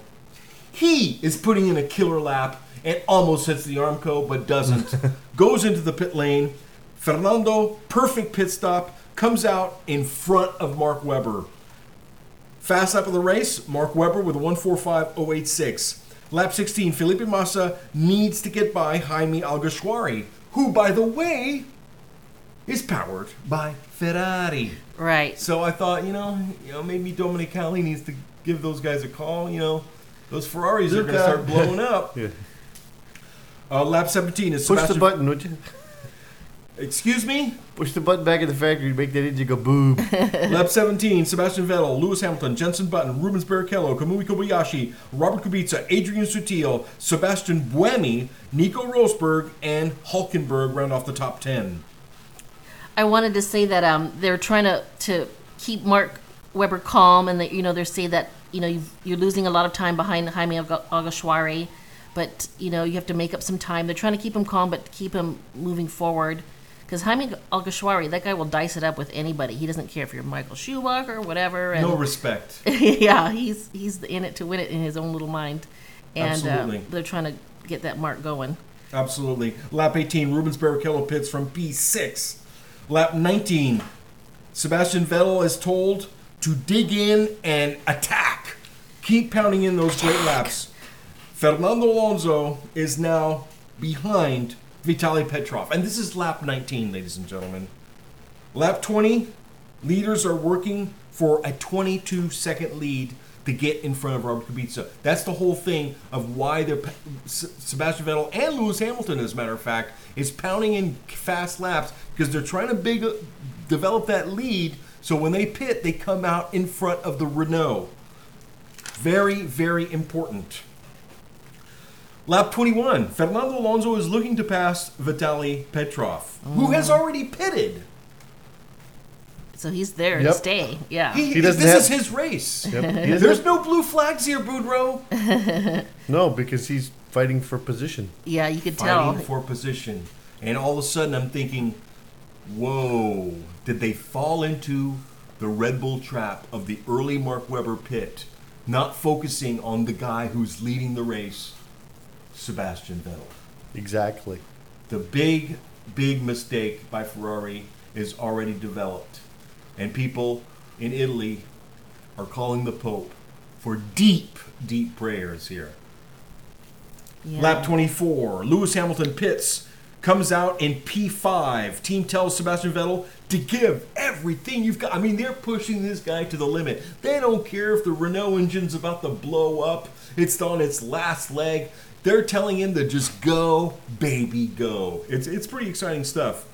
He is putting in a killer lap and almost hits the Armco, but doesn't. Goes into the pit lane. Fernando, perfect pit stop, comes out in front of Mark Webber. Fast lap of the race, Mark Webber with a one forty-five point oh eight six. Lap sixteen, Felipe Massa needs to get by Jaime Alguersuari, who, by the way, is powered by Ferrari. Right. So I thought, you know, you know, maybe Domenicali needs to give those guys a call. You know, those Ferraris are going to start blowing up. Yeah. Uh, lap seventeen is Push Sebastian... the button, would you? Excuse me? Push the button back in the factory to make that engine go boom. Lap seventeen, Sebastian Vettel, Lewis Hamilton, Jenson Button, Rubens Barrichello, Kamui Kobayashi, Robert Kubica, Adrian Sutil, Sebastian Buemi, Nico Rosberg, and Hulkenberg round off the top ten. I wanted to say that um, they're trying to, to keep Mark Webber calm, and that, you know, they're saying that, you know, you've, you're losing a lot of time behind Jaime Alguersuari, but, you know, you have to make up some time. They're trying to keep him calm, but keep him moving forward. Because Jaime Alguersuari, that guy will dice it up with anybody. He doesn't care if you're Michael Schumacher or whatever. And No respect. yeah, he's he's in it to win it in his own little mind. And Absolutely. Uh, they're trying to get that mark going. Absolutely. Lap eighteen, Rubens Barrichello pits from P six. Lap nineteen, Sebastian Vettel is told to dig in and attack. Keep pounding in those great laps. Fernando Alonso is now behind Vitaly Petrov. And this is lap nineteen, ladies and gentlemen. Lap twenty, leaders are working for a twenty-two second lead to get in front of Robert Kubica. That's the whole thing of why they're Sebastian Vettel and Lewis Hamilton, as a matter of fact, is pounding in fast laps because they're trying to big develop that lead. So when they pit, they come out in front of the Renault. Very, very important. Lap twenty-one, Fernando Alonso is looking to pass Vitaly Petrov, mm. who has already pitted. So he's there Yep. to stay. Yeah. He, He doesn't this have- is his race. Yep. He has There's it. no blue flags here, Boudreaux. No, because he's fighting for position. yeah, you could Fighting tell. for position. And all of a sudden I'm thinking, whoa, did they fall into the Red Bull trap of the early Mark Webber pit, not focusing on the guy who's leading the race, Sebastian Vettel? Exactly. The big, big mistake by Ferrari is already developed. And people in Italy are calling the Pope for deep, deep prayers here. Yeah. Lap twenty-four, Lewis Hamilton pits, comes out in P five. Team tells Sebastian Vettel to give everything you've got. I mean, they're pushing this guy to the limit. They don't care if the Renault engine's about to blow up. It's on its last leg. They're telling him to just go, baby, go. It's, it's pretty exciting stuff.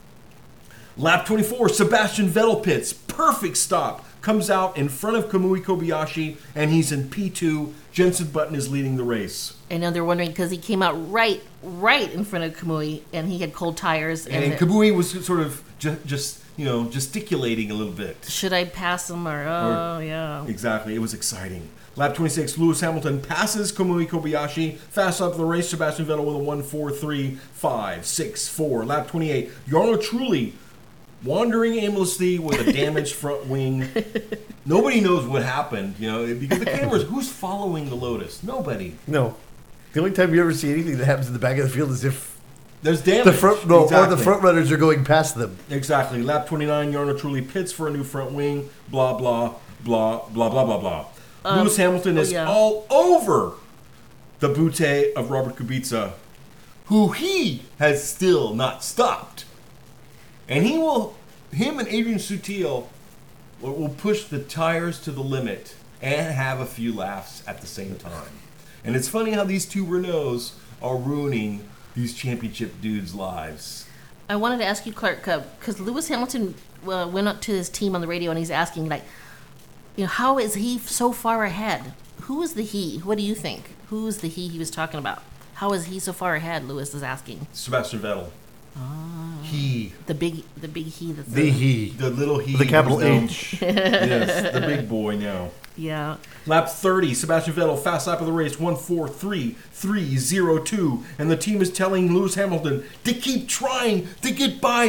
Lap twenty-four, Sebastian Vettel pits. Perfect stop. Comes out in front of Kamui Kobayashi, and he's in P two. Jenson Button is leading the race. I know they're wondering because he came out right, right in front of Kamui, and he had cold tires. And, And, and Kamui was sort of ju- just, you know, gesticulating a little bit. should I pass him or oh yeah? Exactly. It was exciting. Lap twenty-six, Lewis Hamilton passes Kamui Kobayashi. Fast up the race, Sebastian Vettel with a one four three five six four. Lap twenty-eight, Jarno Trulli wandering aimlessly with a damaged front wing. Nobody knows what happened, you know, because the cameras, who's following the Lotus? Nobody. No. The only time you ever see anything that happens in the back of the field is if There's damage. the front no, or Exactly. the front runners are going past them. Exactly. Lap twenty-nine, Jarno Trulli pits for a new front wing. Blah, blah, blah, blah, blah, blah, blah. Um, Lewis Hamilton oh, is yeah. all over the bootay of Robert Kubica, who he has still not stopped. And he will, him and Adrian Sutil will, will push the tires to the limit and have a few laughs at the same time. And it's funny how these two Renaults are ruining these championship dudes' lives. I wanted to ask you, Clark, because Lewis Hamilton uh, went up to his team on the radio and he's asking, like, you know, how is he so far ahead? Who is the he? What do you think? Who is the he he was talking about? How is he so far ahead? Lewis is asking. Sebastian Vettel. Ah. He. The big, the big he. That's The he. The little he. The capital who's now- H. Yes, the big boy now. Yeah. Lap thirty, Sebastian Vettel, fast lap of the race, one four three three zero two. And the team is telling Lewis Hamilton to keep trying to get by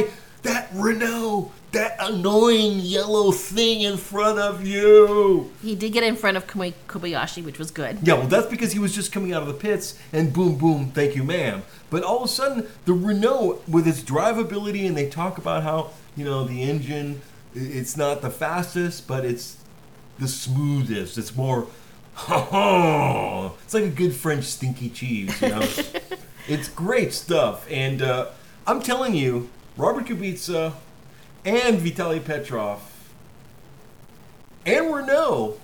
that Renault, that annoying yellow thing in front of you. He did get in front of Kamui Kobayashi, which was good. Yeah, well, that's because he was just coming out of the pits, and boom, boom, thank you, ma'am. But all of a sudden, the Renault, with its drivability, and they talk about how, you know, the engine, i- it's not the fastest, but it's the smoothest. It's more, it's like a good French stinky cheese, you know? It's great stuff. And uh, I'm telling you, Robert Kubica and Vitaly Petrov and Renault,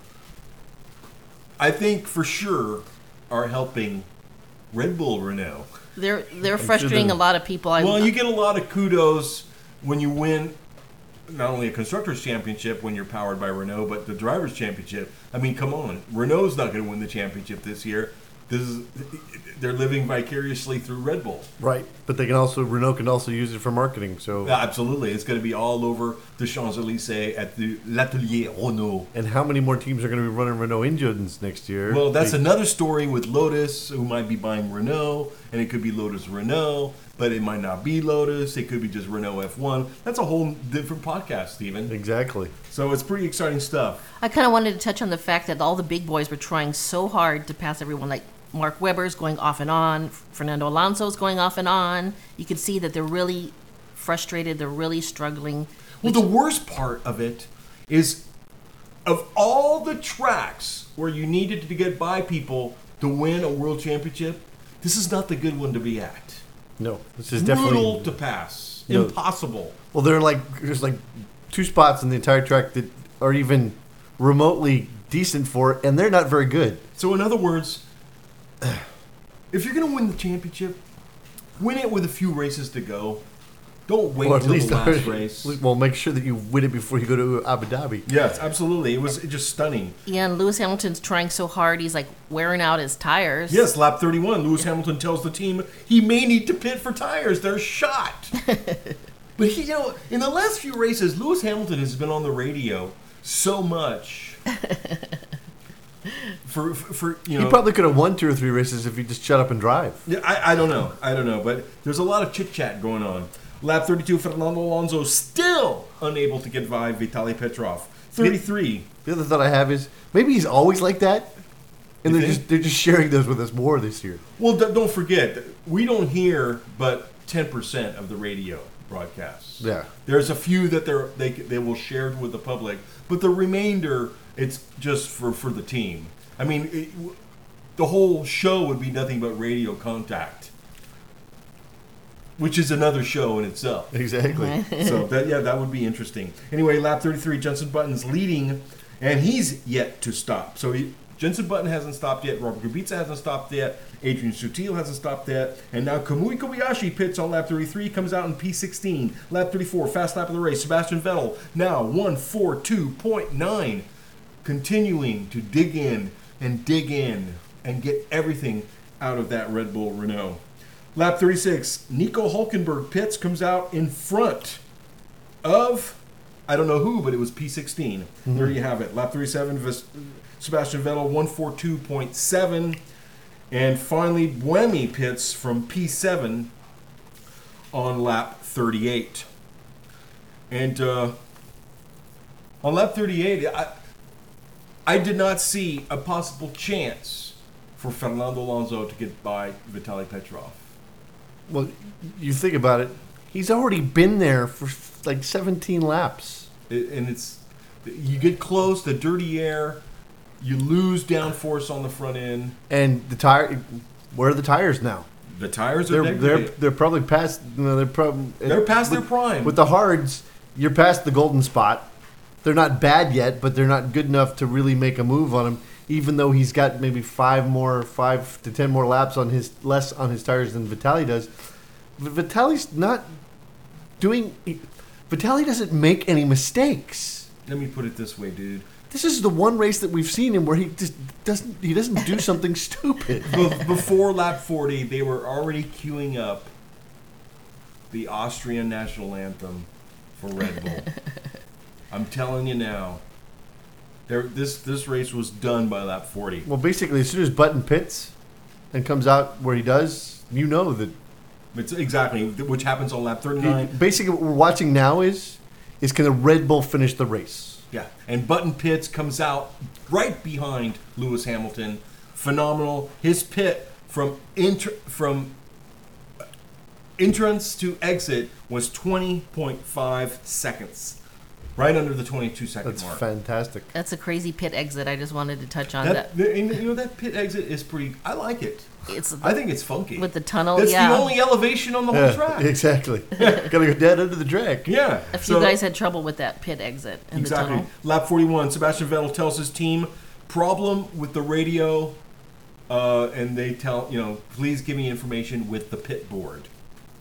I think for sure, are helping Red Bull Renault. They're they're sure frustrating they're- a lot of people. I, Well, you get a lot of kudos when you win not only a constructors championship when you're powered by Renault, but the drivers championship. I mean, come on, Renault's not going to win the championship this year. This is they're living vicariously through Red Bull. Right. But they can also, Renault can also use it for marketing. So, Yeah, absolutely, it's going to be all over the Champs Elysees at the L'Atelier Renault. and how many more teams are going to be running Renault engines next year? Well, that's They- another story with Lotus, who might be buying Renault, and it could be Lotus Renault, but it might not be Lotus. It could be just Renault F one. That's a whole different podcast, Steven. Exactly. So it's pretty exciting stuff. I kind of wanted to touch on the fact that all the big boys were trying so hard to pass everyone. Like Mark Webber's going off and on, Fernando Alonso's going off and on. You can see that they're really frustrated. They're really struggling. Well, the worst part of it is, of all the tracks where you needed to get by people to win a world championship, this is not the good one to be at. No, this is Brutal definitely. to pass. No. Impossible. Well, there are like there's like two spots in the entire track that are even remotely decent for it, and they're not very good. So, in other words, if you're going to win the championship, win it with a few races to go. Don't wait Or until the last race. well, make sure that you win it before you go to Abu Dhabi. Yes, absolutely. It was just stunning. Yeah, and Lewis Hamilton's trying so hard. He's like wearing out his tires. Yes, lap thirty-one, Lewis Hamilton tells the team he may need to pit for tires. They're shot. But he, you know, in the last few races, Lewis Hamilton has been on the radio so much. for, for, for you know, He probably could have won two or three races if he just shut up and drive. Yeah, I, I don't know. I don't know. But there's a lot of chit chat going on. Lap thirty-two, Fernando Alonso still unable to get by Vitaly Petrov. thirty-three. The other thought I have is maybe he's always like that, and You they're think? just they're just sharing those with us more this year. Well, d- don't forget, we don't hear but ten percent of the radio broadcasts. Yeah. There's a few that they're, they they will share with the public, but the remainder, it's just for, for the team. I mean, it, w- the whole show would be nothing but radio contact, which is another show in itself. Exactly. So that yeah, that would be interesting. Anyway, lap thirty-three, Jenson Button's leading, and he's yet to stop. So he, Jenson Button hasn't stopped yet. Robert Kubica hasn't stopped yet. Adrian Sutil hasn't stopped yet. And now Kamui Kobayashi pits on lap thirty-three, comes out in P sixteen. Lap thirty-four, fast lap of the race. Sebastian Vettel now one forty-two point nine, continuing to dig in and dig in and get everything out of that Red Bull Renault. Lap thirty-six, Nico Hulkenberg pits, comes out in front of, I don't know who, but it was P sixteen. Mm-hmm. There you have it. Lap thirty-seven, Vis- Sebastian Vettel, one forty-two point seven. And finally, Buemi pits from P seven on lap thirty-eight. And uh, on lap thirty-eight, I, I did not see a possible chance for Fernando Alonso to get by Vitaly Petrov. Well, you think about it, he's already been there for like seventeen laps. It, and it's, you get close, the dirty air, you lose downforce on the front end. And the tire, where are the tires now? The tires are They're they're degraded. they're probably past. You know, they're probably They're past with, their prime. With the hards, you're past the golden spot. They're not bad yet, but they're not good enough to really make a move on him. Even though he's got maybe five more, five to ten more laps on his less on his tires than Vitaly does. But Vitaly's not doing. Vitaly doesn't make any mistakes. Let me put it this way, dude. This is the one race that we've seen him where he just doesn't. He doesn't do something stupid. Be- Before lap forty, they were already queuing up the Austrian national anthem for Red Bull. I'm telling you now, there this this race was done by lap forty. Well, basically, as soon as Button pits and comes out where he does, you know that It's exactly, which happens on lap thirty-nine. Basically, what we're watching now is is can the Red Bull finish the race? Yeah, and Button Pitts comes out right behind Lewis Hamilton. Phenomenal. His pit from inter- from entrance to exit was twenty point five seconds, right under the twenty-two second That's mark. fantastic. That's a crazy pit exit. I just wanted to touch on That, that. the- and, you know, that pit exit is pretty. I like it. It's I think it's funky. with the tunnel. That's yeah, the only elevation on the whole Yeah, track. exactly. Gotta go down under the track. Yeah. a few so- guys had trouble with that pit exit in Exactly. the tunnel. Lap forty-one, Sebastian Vettel tells his team, problem with the radio, uh, and they tell, you know, please give me information with the pit board.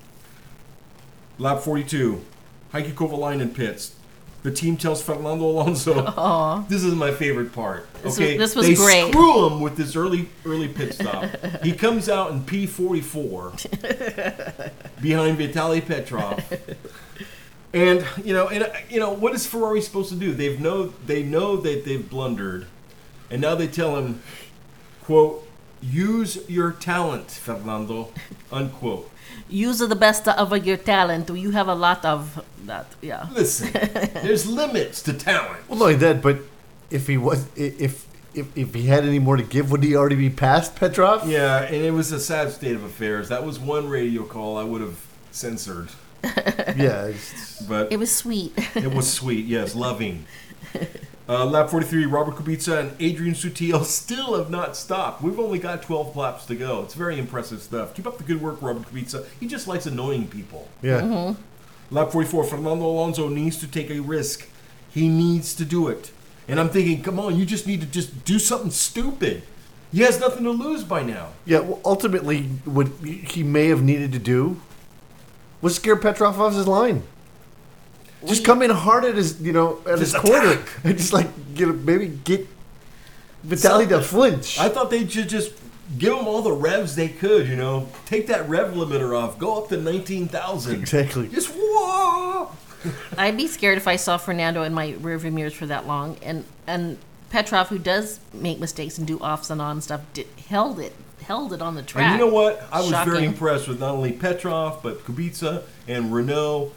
Lap forty-two, Heikki Kovalainen pits. The team tells Fernando Alonso, this is my favorite part. This was- Okay, this was they great. screw him with this early early pit stop. He comes out in P forty-four behind Vitaly Petrov. And you know, and uh, you know, what is Ferrari supposed to do? They've know they know that they've blundered, and now they tell him, "quote Use your talent, Fernando." Unquote. Use the best of your talent. You have a lot of that. Yeah. Listen, there's limits to talent. Well, not only that, but if he was, if if if he had any more to give, would he already be past Petrov? Yeah, and it was a sad state of affairs. That was one radio call I would have censored, Yeah. It's, but It was sweet. it was sweet. Yes, loving. Uh, lap forty-three, Robert Kubica and Adrian Sutil still have not stopped. We've only got twelve laps to go. It's very impressive stuff. Keep up the good work, Robert Kubica. He just likes annoying people. yeah. Lap forty-four, Fernando Alonso needs to take a risk. He needs to do it. And I'm thinking, come on, you just need to just do something stupid. He has nothing to lose by now. Yeah. Well, ultimately, what he may have needed to do was scare Petrov off his line. Just come in hard at his, you know, at his Just corner, attack. and just like you know, maybe get Vitaly to flinch. I thought they should just give them all the revs they could, you know. Take that rev limiter off. Go up to nineteen thousand. Exactly. Just whoa! I'd be scared if I saw Fernando in my rearview mirrors for that long. And and Petrov, who does make mistakes and do offs and on stuff, did, held it, held it on the track. And you know what? I was very Shocking. impressed with not only Petrov, but Kubica and Renault.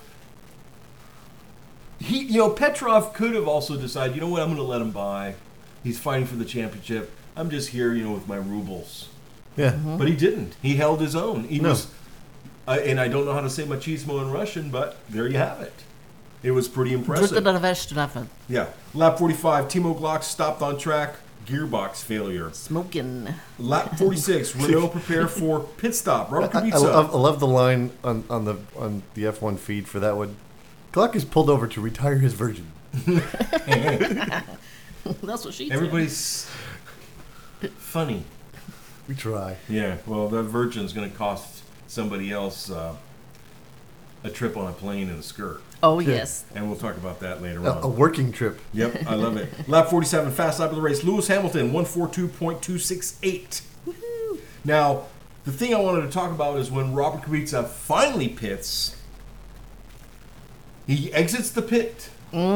He, you know, Petrov could have also decided, you know what, I'm going to let him by. He's fighting for the championship. I'm just here, you know, with my rubles. Yeah. But he didn't. He held his own. He No. was, uh, and I don't know how to say machismo in Russian, but there you have it. It was pretty impressive. Yeah. Lap forty-five, Timo Glock stopped on track. Gearbox failure. Smoking. Lap forty-six, Renault prepare for pit stop. Robert I, I, Kubica. love, I love the line on, on the on the F one feed for that one. Glock is pulled over to retire his Virgin. That's what she said. Everybody's funny. We try. Yeah, well, that Virgin's going to cost somebody else uh, a trip on a plane in a skirt. Oh, Yeah. yes. And we'll talk about that later A, on. a working trip. Yep, I love it. Lap forty-seven, fast lap of the race. Lewis Hamilton, one forty-two point two six eight. Now, the thing I wanted to talk about is when Robert Kubica finally pits, he exits the pit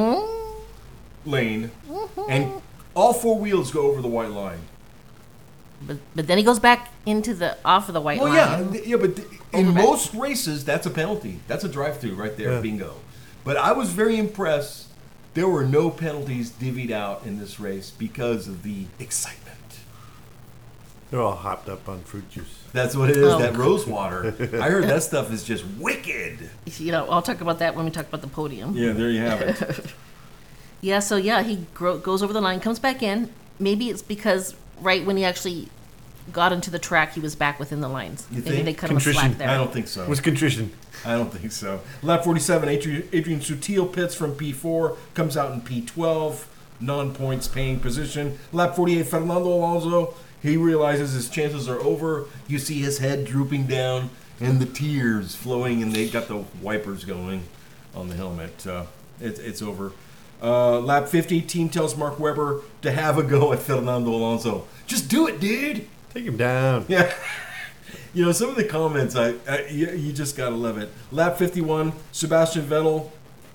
lane, and all four wheels go over the white line. But but then he goes back into the off of the white Well, line. yeah, th- yeah, but th- in Overback. most races, that's a penalty. That's a drive-through right there, Yeah. bingo. But I was very impressed. There were no penalties divvied out in this race because of the excitement. They're all hopped up on fruit juice. That's what it is. Oh. That rose water. I heard that stuff is just wicked. You know, I'll talk about that when we talk about the podium. Yeah, there you have it. Yeah, so yeah, he gro- goes over the line, comes back in. Maybe it's because right when he actually got into the track, he was back within the lines. You Maybe think? they cut him a Contrition. slack there. I don't think so. It was contrition. I don't think so. Lap forty-seven, Adrian, Adrian Sutil pits from P four, comes out in P twelve, non-points paying position. Lap forty-eight, Fernando Alonso, he realizes his chances are over. You see his head drooping down and the tears flowing, and they got the wipers going on the helmet. Uh, it, it's over. Uh, lap fifty, team tells Mark Webber to have a go at Fernando Alonso. Just do it, dude. Take him down. Yeah. You know, some of the comments, I, I you, you just got to love it. Lap fifty-one, Sebastian Vettel.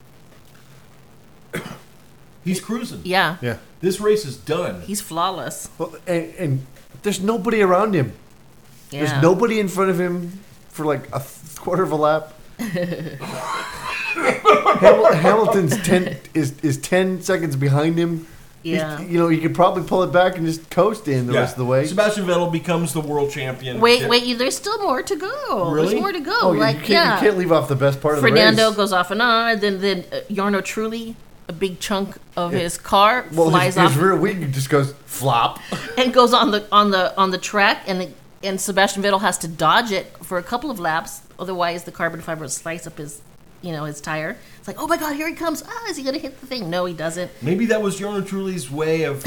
He's cruising. Yeah, Yeah. This race is done. he's flawless. Well, and, and there's nobody around him. Yeah. There's nobody in front of him for like a quarter of a lap. Hamil- Hamilton's ten is is ten seconds behind him. Yeah. He's- you know, you could probably pull it back and just coast in the Yeah. rest of the way. Sebastian Vettel becomes the world champion. Wait, Yeah. wait, you, there's still more to go. Really? There's more to go. Oh, yeah, like, you, can't, yeah. you can't leave off the best part of Fernando the race. goes off and on, then then uh, Jarno Trulli, a big chunk of his car, Well, flies his, off his rear wing just goes flop. and goes on the on the on the track, and the, and Sebastian Vettel has to dodge it for a couple of laps. Otherwise, the carbon fiber will slice up his, you know, his tire. It's like, oh my God, here he comes! Ah, is he gonna hit the thing? No, he doesn't. Maybe that was Jarno Trulli's way of.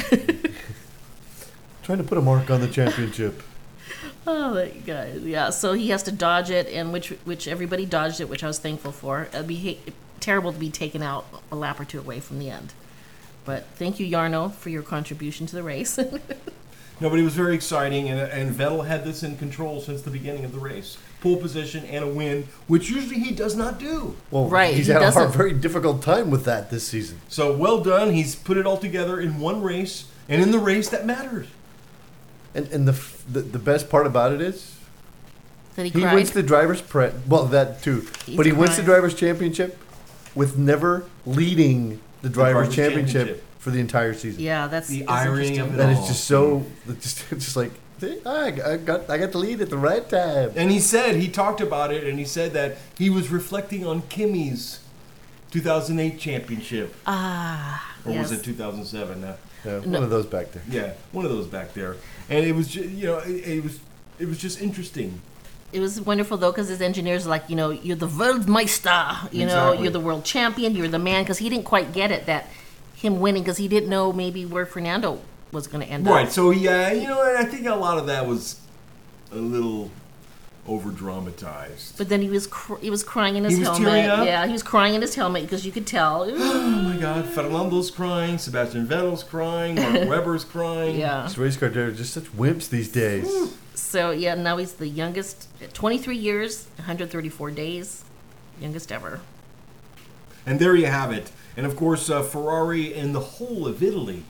Trying to put a mark on the championship. Oh, that guy. Yeah, so he has to dodge it, and which which everybody dodged it, which I was thankful for. It'd be ha- terrible to be taken out a lap or two away from the end. But thank you, Jarno, for your contribution to the race. No, but it was very exciting, and, and Vettel had this in control since the beginning of the race. Pole position and a win, which usually he does not do. Well, Right, he's he had a hard, doesn't- very difficult time with that this season. So well done. He's put it all together in one race, and in the race that matters. And and the f- the, the best part about it is That he, he cried. wins the drivers' pre. Well, that too, He's but he wins the crying. drivers' championship with never leading the drivers' Drivers' championship, Championship. for the entire season. Yeah, that's The that's irony interesting. of it That is all. just so. It's just, it's just like I I got I got the lead at the right time. And he said, he talked about it, and he said that he was reflecting on Kimi's two thousand eight championship. Ah, Or yes. was it two thousand seven? Uh, Yeah, No. one of those back there. yeah, one of those back there. And it was just, you know, it, it was it was just interesting. It was wonderful though, because his engineers are like, you know, you're the Weltmeister, you know, Exactly. you're the world champion, you're the man, because he didn't quite get it that him winning, because he didn't know maybe where Fernando was going to end Right, up. so yeah, you know, and I think a lot of that was a little over dramatized. But then he was cr- he was crying in his He was helmet. tearing up? Yeah, he was crying in his helmet because you could tell. Oh my God, Fernando's crying, Sebastian Vettel's crying, Mark Webber's crying. Yeah. These race car drivers are just such wimps these days. So yeah, now he's the youngest, twenty-three years, one hundred thirty-four days, youngest ever. And there you have it. And of course, uh, Ferrari and the whole of Italy,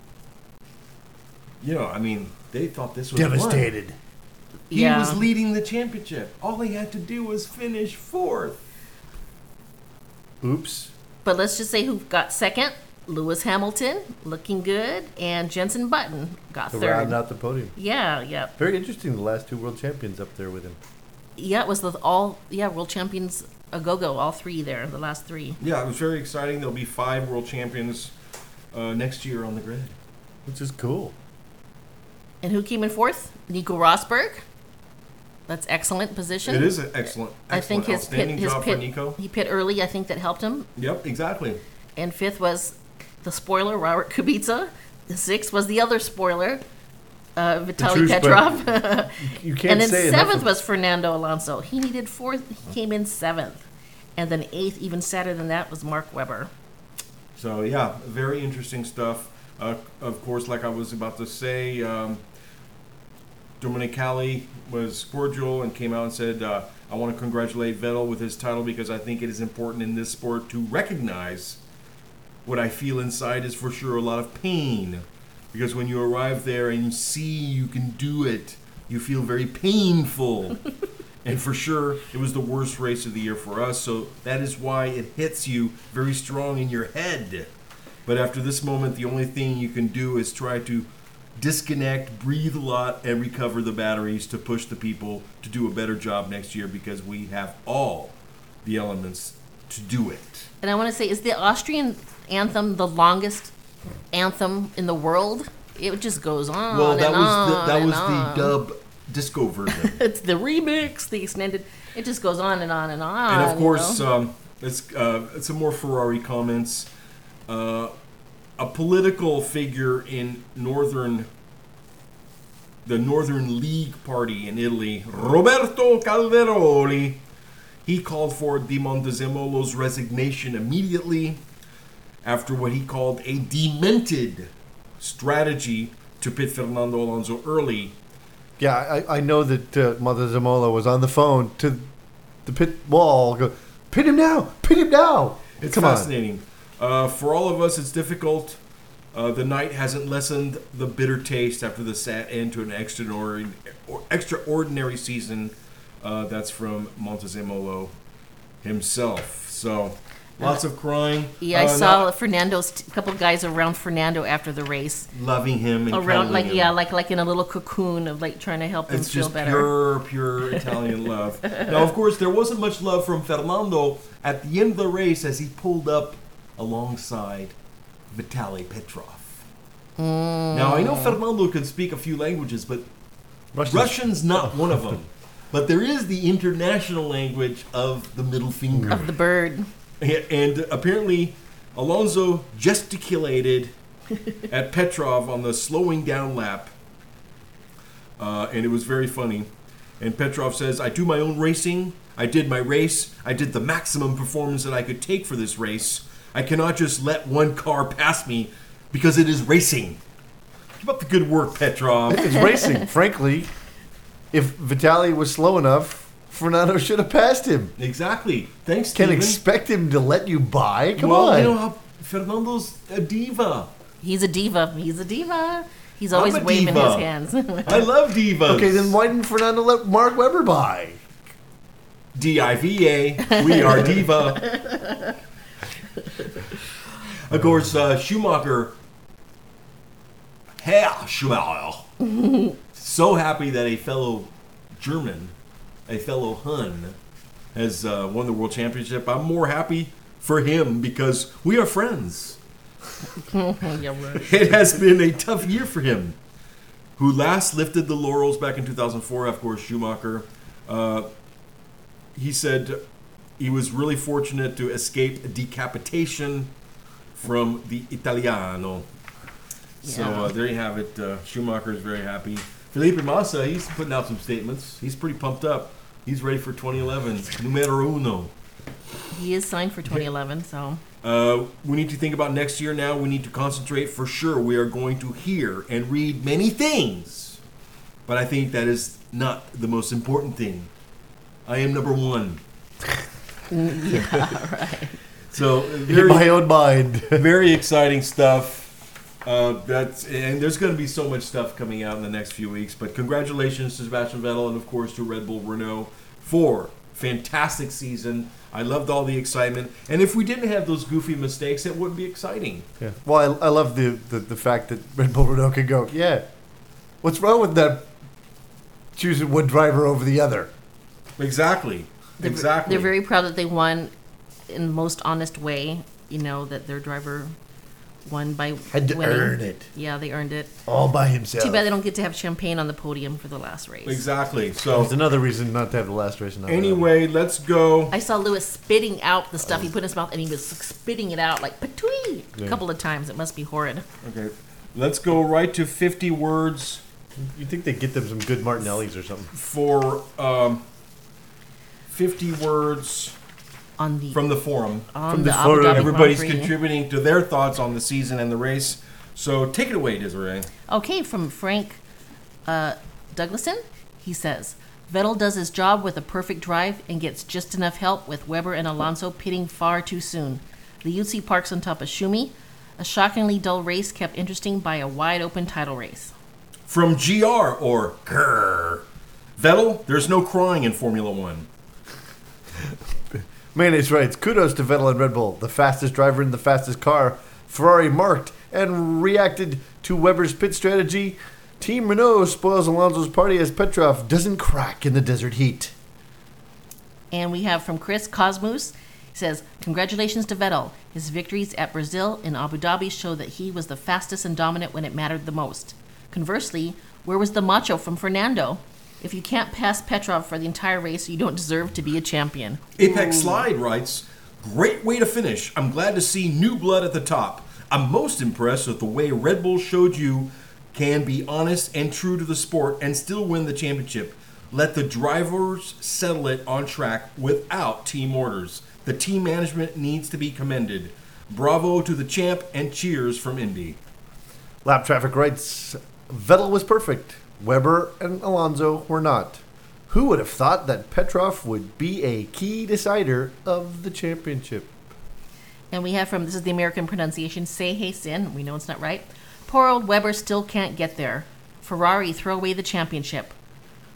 you know, I mean, they thought this was the one. Devastated. He Yeah. was leading the championship. All he had to do was finish fourth. Oops. But let's just say who got second: Lewis Hamilton, looking good, and Jensen Button got To third. round out the podium. Yeah, yeah, Very interesting. The last two world champions up there with him. yeah. It was the all yeah world champions a go go, all three there, the last three. Yeah, it was very exciting. There'll be five world champions uh, next year on the grid. Which is cool. And who came in fourth? Nico Rosberg. That's excellent position. It is an excellent, I think excellent, his pit, outstanding his job pit, for Nico. he pit early. I think that helped him. Yep, exactly. And fifth was the spoiler, Robert Kubica. The sixth was the other spoiler, uh, Vitaly true Petrov. You can't And then say enough seventh of- was Fernando Alonso. He needed fourth. He came in seventh. And then eighth, even sadder than that, was Mark Webber. So yeah, very interesting stuff. Uh, of course, like I was about to say, um, Domenicali was cordial and came out and said, uh, I want to congratulate Vettel with his title because I think it is important in this sport to recognize what I feel inside is for sure a lot of pain. Because when you arrive there and you see you can do it, you feel very painful. And for sure, it was the worst race of the year for us, so that is why it hits you very strong in your head. But after this moment, the only thing you can do is try to disconnect, breathe a lot, and recover the batteries to push the people to do a better job next year because we have all the elements to do it. And I want to say, is the Austrian anthem the longest anthem in the world? It just goes on. Well, that and was on the, that and was on. the dub disco version. It's the remix, the extended. It just goes on and on and on. And of you course, know? um, it's uh, some more Ferrari comments. Uh, a political figure in northern, the Northern League Party in Italy, Roberto Calderoli, he called for Di Montezemolo's resignation immediately after what he called a demented strategy to pit Fernando Alonso early. Yeah, I, I know that uh, Montezumola was on the phone to the pit wall. Go, pit him now! Pit him now! It's Come fascinating. Uh, for all of us, it's difficult. Uh, the night hasn't lessened the bitter taste after the sad end to an extraordinary, or extraordinary season Uh, that's from Montezemolo himself. So, lots of crying. Yeah, I Uh, saw now- Fernando's a couple guys around Fernando after the race. loving him and Around, cuddling like him. yeah, like like in a little cocoon of like trying to help him It's feel just better. pure, pure Italian love. Now, of course, there wasn't much love from Fernando at the end of the race as he pulled up alongside Vitaly Petrov. Mm. Now, I know Fernando can speak a few languages, but Russians. Russian's not one of them. But there is the international language of the middle finger. Of the bird. And apparently, Alonso gesticulated at Petrov on the slowing down lap. Uh, and it was very funny. And Petrov says, I do my own racing. I did my race. I did the maximum performance that I could take for this race. I cannot just let one car pass me because it is racing. Keep up the good work, Petrov. It's racing. Frankly, if Vitaly was slow enough, Fernando should have passed him. Exactly. Thanks, Can't Steven. expect him to let you by. Come well, on. you know how Fernando's a diva. He's a diva. He's a diva. He's I'm always a waving diva. his hands. I love divas. Okay, then why didn't Fernando let Mark Webber by? D I V A. We are diva. Of course, uh, Schumacher, Herr Schumacher, so happy that a fellow German, a fellow Hun, has uh, won the world championship. I'm more happy for him because we are friends. yeah, right. It has been a tough year for him, who last lifted the laurels back in two thousand four, of course, Schumacher. Uh, he said he was really fortunate to escape decapitation from the Italiano. So Yeah. uh, there you have it. Uh, Schumacher is very happy. Felipe Massa, he's putting out some statements. He's pretty pumped up. He's ready for twenty eleven. Numero uno. He is signed for twenty eleven, so Uh, we need to think about next year now. We need to concentrate for sure. We are going to hear and read many things. But I think that is not the most important thing. I am number one. yeah, right. So In very, my own mind. very exciting stuff. Uh, that's and there's going to be so much stuff coming out in the next few weeks. But congratulations to Sebastian Vettel and of course to Red Bull Renault for fantastic season. I loved all the excitement, and if we didn't have those goofy mistakes, it wouldn't be exciting. Yeah. Well, I, I love the, the, the fact that Red Bull Renault can go, yeah, what's wrong with that choosing one driver over the other? Exactly. They're, exactly. They're very proud that they won in the most honest way. You know that their driver won by Had to winning. earn it. Yeah, they earned it. All by himself. Too bad they don't get to have champagne on the podium for the last race. Exactly. So There's another reason not to have the last race. in Abu Dhabi. anyway, let's go. I saw Lewis spitting out the stuff he put in his mouth, and he was spitting it out like patooey a Yeah. couple of times. It must be horrid. Okay. Let's go right to fifty words You'd think they'd get them some good Martinellis or something. for um, fifty words On the from the forum. on from the, the Abu photo, Dhabi Everybody's Grand Prix. contributing to their thoughts on the season and the race. So take it away, Desiree. Okay, from Frank uh, Douglason, he says, Vettel does his job with a perfect drive and gets just enough help with Weber and Alonso pitting far too soon. Liuzzi parks on top of Schumi. A shockingly dull race kept interesting by a wide-open title race. From G R or Grrr. Vettel, there's no crying in Formula One. Mayonnaise writes, kudos to Vettel and Red Bull, the fastest driver in the fastest car. Ferrari marked and reacted to Weber's pit strategy. Team Renault spoils Alonso's party as Petrov doesn't crack in the desert heat. And we have from Chris Cosmos. He says, congratulations to Vettel. His victories at Brazil and Abu Dhabi show that he was the fastest and dominant when it mattered the most. Conversely, where was the macho from Fernando? If you can't pass Petrov for the entire race, you don't deserve to be a champion. Apex Slide writes, great way to finish. I'm glad to see new blood at the top. I'm most impressed with the way Red Bull showed you can be honest and true to the sport and still win the championship. Let the drivers settle it on track without team orders. The team management needs to be commended. Bravo to the champ and cheers from Indy. Lap Traffic writes, Vettel was perfect. Weber and Alonso were not. Who would have thought that Petrov would be a key decider of the championship? And we have from, this is the American pronunciation, Sei Sin. We know it's not right. Poor old Weber still can't get there. Ferrari throw away the championship.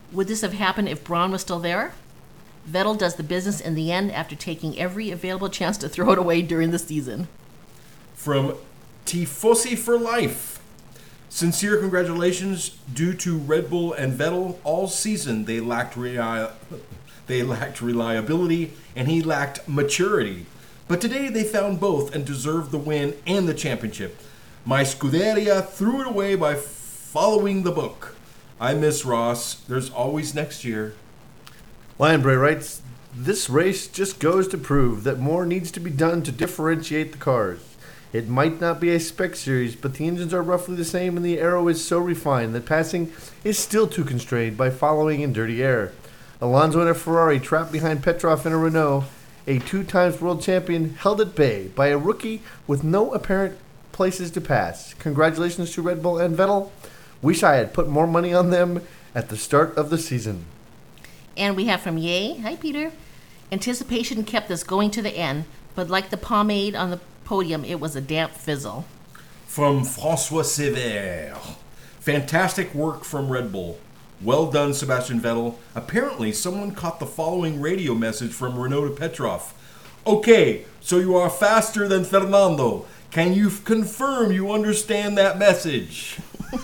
Would this have happened if Braun was still there? Vettel does the business in the end after taking every available chance to throw it away during the season. From Tifosi for Life. Sincere congratulations. Due to Red Bull and Vettel, all season they lacked rea- they lacked reliability and he lacked maturity. But today they found both and deserved the win and the championship. My Scuderia threw it away by following the book. I miss Ross. There's always next year. Lionbray writes, this race just goes to prove that more needs to be done to differentiate the cars. It might not be a spec series, but the engines are roughly the same and the aero is so refined that passing is still too constrained by following in dirty air. Alonso in a Ferrari trapped behind Petrov in a Renault, a two times world champion held at bay by a rookie with no apparent places to pass. Congratulations to Red Bull and Vettel. Wish I had put more money on them at the start of the season. And we have from Yay, hi Peter. Anticipation kept us going to the end, but like the pomade on the podium, it was a damp fizzle. From François Sever. Fantastic work from Red Bull. Well done, Sebastian Vettel. Apparently, someone caught the following radio message from Renault to Petrov. Okay, so you are faster than Fernando. Can you f- confirm you understand that message?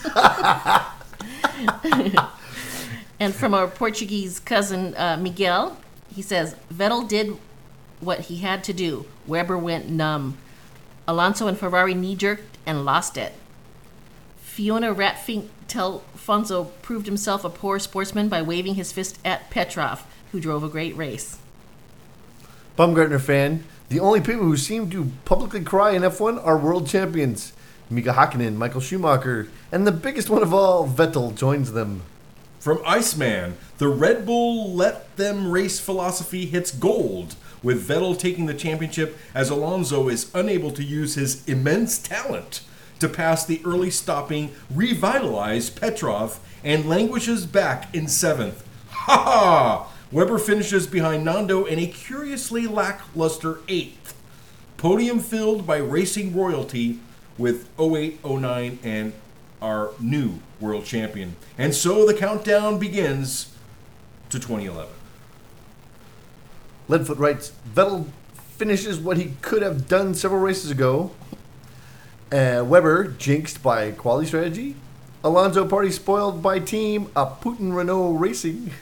And from our Portuguese cousin, uh, Miguel, he says, Vettel did what he had to do. Weber went numb. Alonso and Ferrari knee-jerked and lost it. Fiona Ratfink Telfonso proved himself a poor sportsman by waving his fist at Petrov, who drove a great race. Baumgartner fan, the only people who seem to publicly cry in F one are world champions. Mika Hakkinen, Michael Schumacher, and the biggest one of all, Vettel, joins them. From Iceman, the Red Bull let them race philosophy hits gold, with Vettel taking the championship as Alonso is unable to use his immense talent to pass the early stopping, revitalized Petrov and languishes back in seventh. Ha ha! Weber finishes behind Nando in a curiously lackluster eighth. Podium filled by racing royalty with oh eight oh nine and our new world champion. And so the countdown begins to twenty eleven. Leadfoot writes, Vettel finishes what he could have done several races ago. Uh, Weber jinxed by quality strategy. Alonso party spoiled by team a Putin Renault Racing.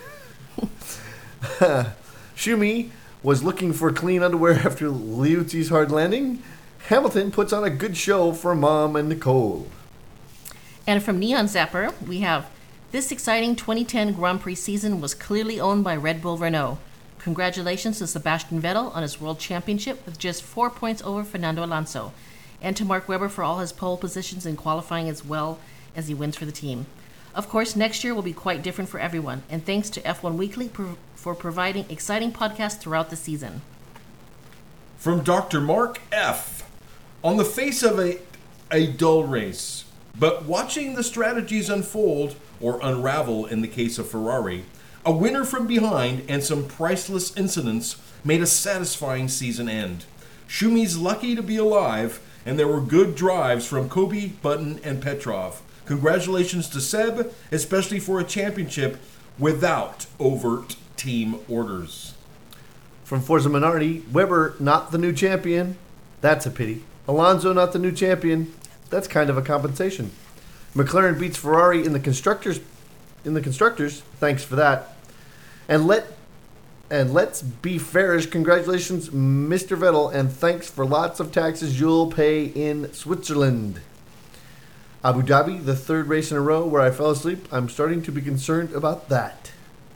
Schumi was looking for clean underwear after Liuzzi's hard landing. Hamilton puts on a good show for Mom and Nicole. And from Neon Zapper, we have, this exciting twenty ten Grand Prix season was clearly owned by Red Bull Renault. Congratulations to Sebastian Vettel on his world championship with just four points over Fernando Alonso. And to Mark Webber for all his pole positions in qualifying as well as he wins for the team. Of course, next year will be quite different for everyone. And thanks to F one Weekly pro- for providing exciting podcasts throughout the season. From Doctor Mark F. On the face of a, a dull race, but watching the strategies unfold, or unravel in the case of Ferrari, a winner from behind and some priceless incidents made a satisfying season end. Schumi's lucky to be alive, and there were good drives from Kobe, Button, and Petrov. Congratulations to Seb, especially for a championship without overt team orders. From Forza Minardi, Weber not the new champion. That's a pity. Alonso not the new champion. That's kind of a compensation. McLaren beats Ferrari in the constructors. In the constructors, thanks for that. And let and let's be fairish. Congratulations, Mister Vettel, and thanks for lots of taxes you'll pay in Switzerland. Abu Dhabi, the third race in a row where I fell asleep. I'm starting to be concerned about that.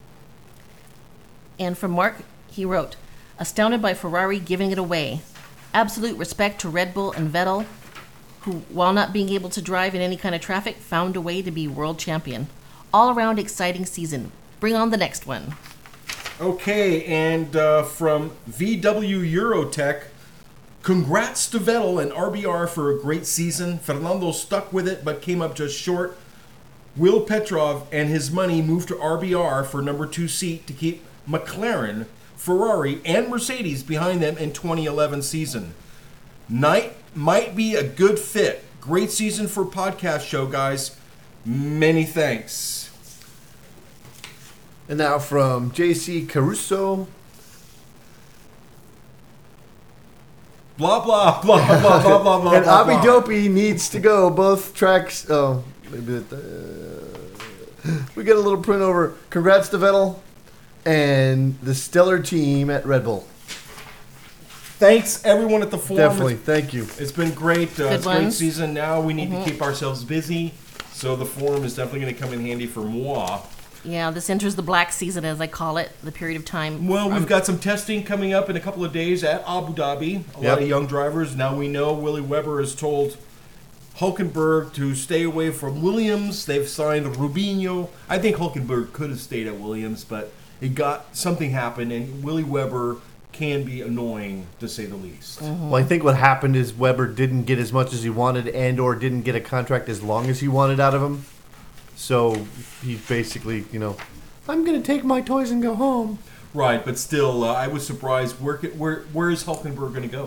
And from Mark, he wrote, astounded by Ferrari giving it away. Absolute respect to Red Bull and Vettel, who, while not being able to drive in any kind of traffic, found a way to be world champion. All around exciting season. Bring on the next one. Okay, and uh, from V W Eurotech, congrats to Vettel and R B R for a great season. Fernando stuck with it but came up just short. Will Petrov and his money moved to R B R for number two seat to keep McLaren, Ferrari, and Mercedes behind them in twenty eleven season. Night might be a good fit. Great season for podcast show, guys. Many thanks. And now from J C Caruso. Blah, blah, blah, blah, blah, blah, blah, blah, And blah, Abi blah. Dopey needs to go. Both tracks. Oh, maybe that. Uh, we get a little print over. Congrats to Vettel and the stellar team at Red Bull. Thanks, everyone at the forum. Definitely. Thank you. It's been great. Uh, Good it's a great ones. season. Now we need to keep ourselves busy. So the forum is definitely going to come in handy for moi. Yeah, this enters the black season, as I call it, the period of time. Well, we've from- got some testing coming up in a couple of days at Abu Dhabi. A Yep. lot of young drivers. Now we know Willie Weber has told Hulkenberg to stay away from Williams. They've signed Rubinho. I think Hulkenberg could have stayed at Williams, but it got something happened, and Willie Weber can be annoying, to say the least. Well, I think what happened is Weber didn't get as much as he wanted and or didn't get a contract as long as he wanted out of him. So he basically, you know, I'm going to take my toys and go home. Right, but still, uh, I was surprised. Where, could- where, where is Hulkenberg going to go?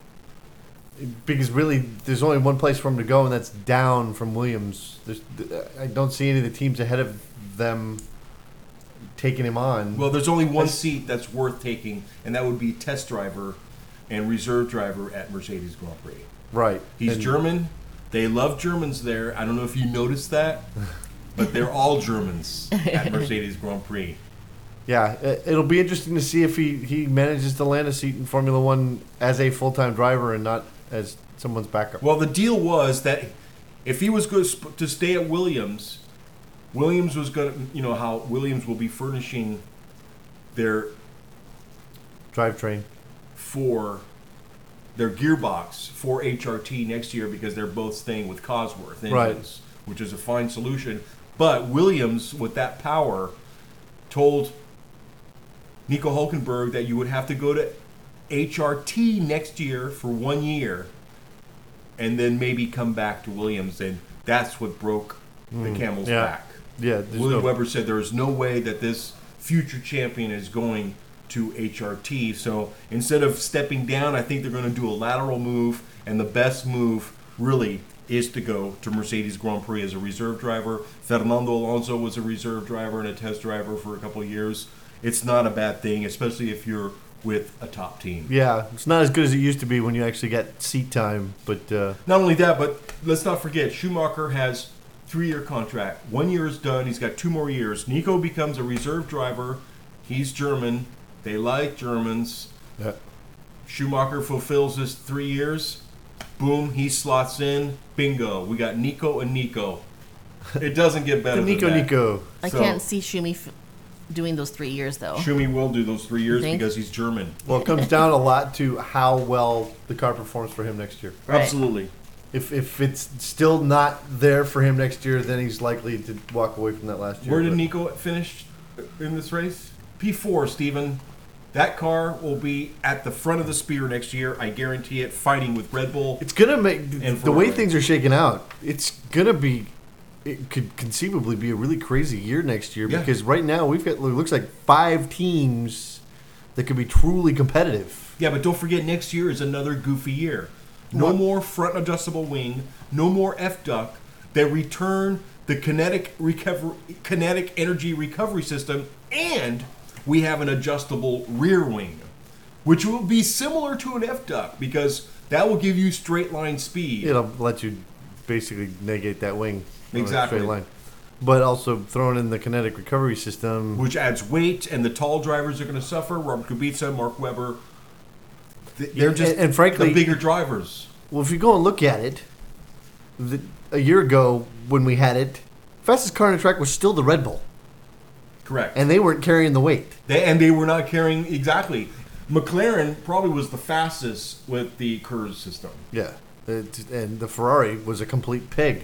Because really, there's only one place for him to go, and that's down from Williams. There's, I don't see any of the teams ahead of them taking him on. Well, there's only one seat that's worth taking, and that would be test driver and reserve driver at Mercedes Grand Prix. right. He's And- German. They love Germans there. I don't know if you noticed that, but they're all Germans at Mercedes Grand Prix. Yeah, it- it'll be interesting to see if he, he manages to land a seat in Formula One as a full-time driver and not as someone's backup. Well, the deal was that if he was going to stay at Williams, Williams was going to, you know, how Williams will be furnishing their Drivetrain. for their gearbox for H R T next year because they're both staying with Cosworth engines, Right. which is a fine solution. But Williams, with that power, told Nico Hulkenberg that you would have to go to H R T next year for one year and then maybe come back to Williams. And that's what broke the camel's yeah. back. Yeah, there's Willie no, Weber said there is no way that this future champion is going to H R T. So instead of stepping down, I think they're going to do a lateral move, and the best move really is to go to Mercedes Grand Prix as a reserve driver. Fernando Alonso was a reserve driver and a test driver for a couple of years. It's not a bad thing, especially if you're with a top team. yeah, it's not as good as it used to be when you actually got seat time, but uh, Not only that, but let's not forget, Schumacher has three-year contract. One year is done. He's got two more years. Nico becomes a reserve driver. He's German. They like Germans. yeah. Schumacher fulfills his three years. Boom, he slots in. Bingo. We got Nico and Nico. It doesn't get better The Nico than that. Nico. I So- can't see Shumi f- doing those three years, though. Schumi will do those three years Think? because he's German. Well, it comes down a lot to how well the car performs for him next year. Right. Absolutely. If if it's still not there for him next year, then he's likely to walk away from that last year. Where did But- Nico finish in this race? P four, Steven. That car will be at the front of the spear next year. I guarantee it, fighting with Red Bull. It's gonna make And the way Ferrari. things are shaking out. It's gonna be. It could conceivably be a really crazy year next year Yeah. because right now we've got it looks like five teams that could be truly competitive. Yeah, but don't forget, next year is another goofy year. No What? more front adjustable wing. No more F-duct. They return the kinetic recover, kinetic energy recovery system, and we have an adjustable rear wing, which will be similar to an F-duct because that will give you straight line speed. It'll let you basically negate that wing on a Exactly. straight line, but also throwing in the kinetic recovery system. Which adds weight, and the tall drivers are going to suffer. Robert Kubica, Mark Webber. th- They're just And- and frankly- the bigger drivers. Well, if you go and look at it, the, a year ago when we had it, fastest car on the track was still the Red Bull, Correct. and they weren't carrying the weight. They, and they were not carrying exactly. McLaren probably was the fastest with the Kurz system. Yeah, It- and the Ferrari was a complete pig.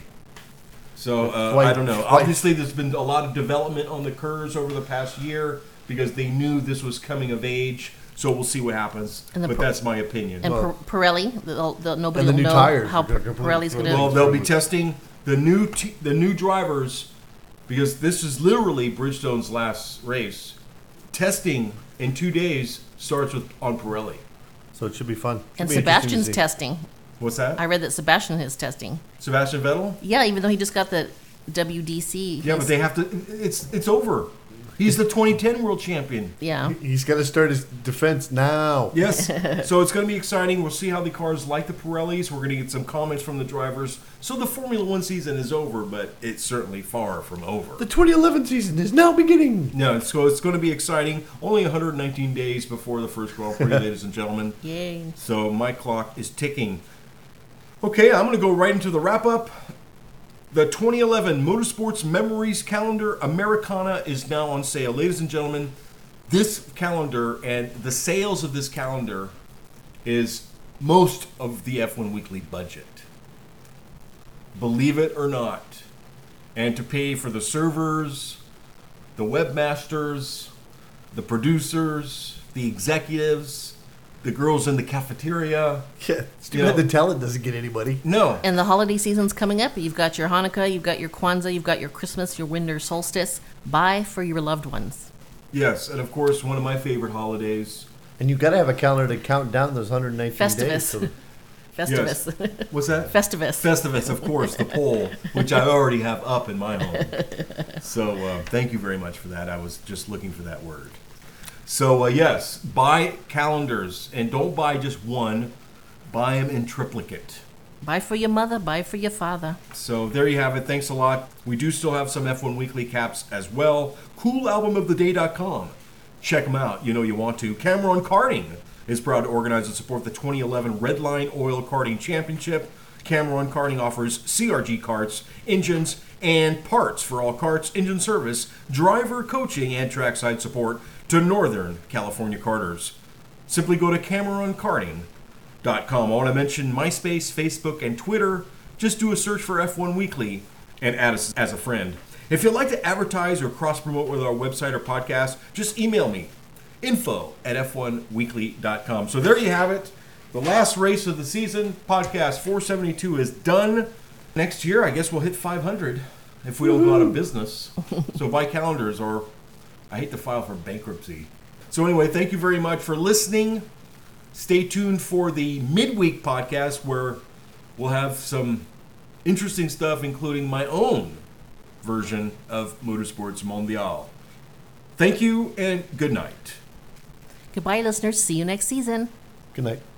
So uh, Why- I don't know. why- Obviously, there's been a lot of development on the Kurz over the past year because they knew this was coming of age. So we'll see what happens. And the But pro- that's my opinion. And Well- Pir- Pirelli, they'll, they'll, nobody And the will new know tires how are gonna completely Pirelli's going throw Well, to. they'll be testing the new t- the new drivers because this is literally Bridgestone's last race. Testing in two days starts with on Pirelli. So it should be fun. And Should be interesting to Sebastian's see. testing. What's that? I read that Sebastian is testing. Sebastian Vettel? Yeah, even though he just got the W D C. Yeah, his- but they have to. It's it's over. He's the twenty ten world champion. Yeah. He's got to start his defense now. Yes. So it's going to be exciting. We'll see how the cars like the Pirellis. We're going to get some comments from the drivers. So the Formula One season is over, but it's certainly far from over. The twenty eleven season is now beginning. No, so it's going to be exciting. Only one hundred nineteen days before the first Grand Prix, ladies and gentlemen. Yay. So my clock is ticking. Okay, I'm going to go right into the wrap-up. The twenty eleven Motorsports Memories Calendar Americana is now on sale. Ladies and gentlemen, this calendar and the sales of this calendar is most of the F one Weekly budget. Believe it or not. And to pay for the servers, the webmasters, the producers, the executives, the girls in the cafeteria. Yeah, it's too You bad know- the talent doesn't get anybody. No. And the holiday season's coming up. You've got your Hanukkah, you've got your Kwanzaa, you've got your Christmas, your winter solstice. Buy for your loved ones. Yes, and of course, one of my favorite holidays. And you've got to have a calendar to count down those one hundred nineteen days. Festivus. So Festivus. What's that? Festivus. Festivus, of course, the poll, which I already have up in my home. So uh, thank you very much for that. I was just looking for that word. So uh, yes, buy calendars, and don't buy just one. Buy them in triplicate. Buy for your mother, buy for your father. So there you have it. Thanks a lot. We do still have some F one Weekly caps as well. cool album of the day dot com. Check them out. You know you want to. Cameron Karting is proud to organize and support the twenty eleven Redline Oil Karting Championship. Cameron Karting offers C R G karts, engines, and parts for all karts, engine service, driver coaching, and trackside support to Northern California karters. Simply go to Cameron Karting dot com. I want to mention MySpace, Facebook, and Twitter. Just do a search for F one Weekly and add us as a friend. If you'd like to advertise or cross-promote with our website or podcast, just email me, info at F one Weekly dot com. So there you have it. The last race of the season, podcast four seventy-two is done. Next year, I guess we'll hit five hundred if we don't go out of business. So buy calendars, or I hate to file for bankruptcy. So anyway, thank you very much for listening. Stay tuned for the midweek podcast where we'll have some interesting stuff, including my own version of Motorsports Mondial. Thank you and good night. Goodbye, listeners. See you next season. good night.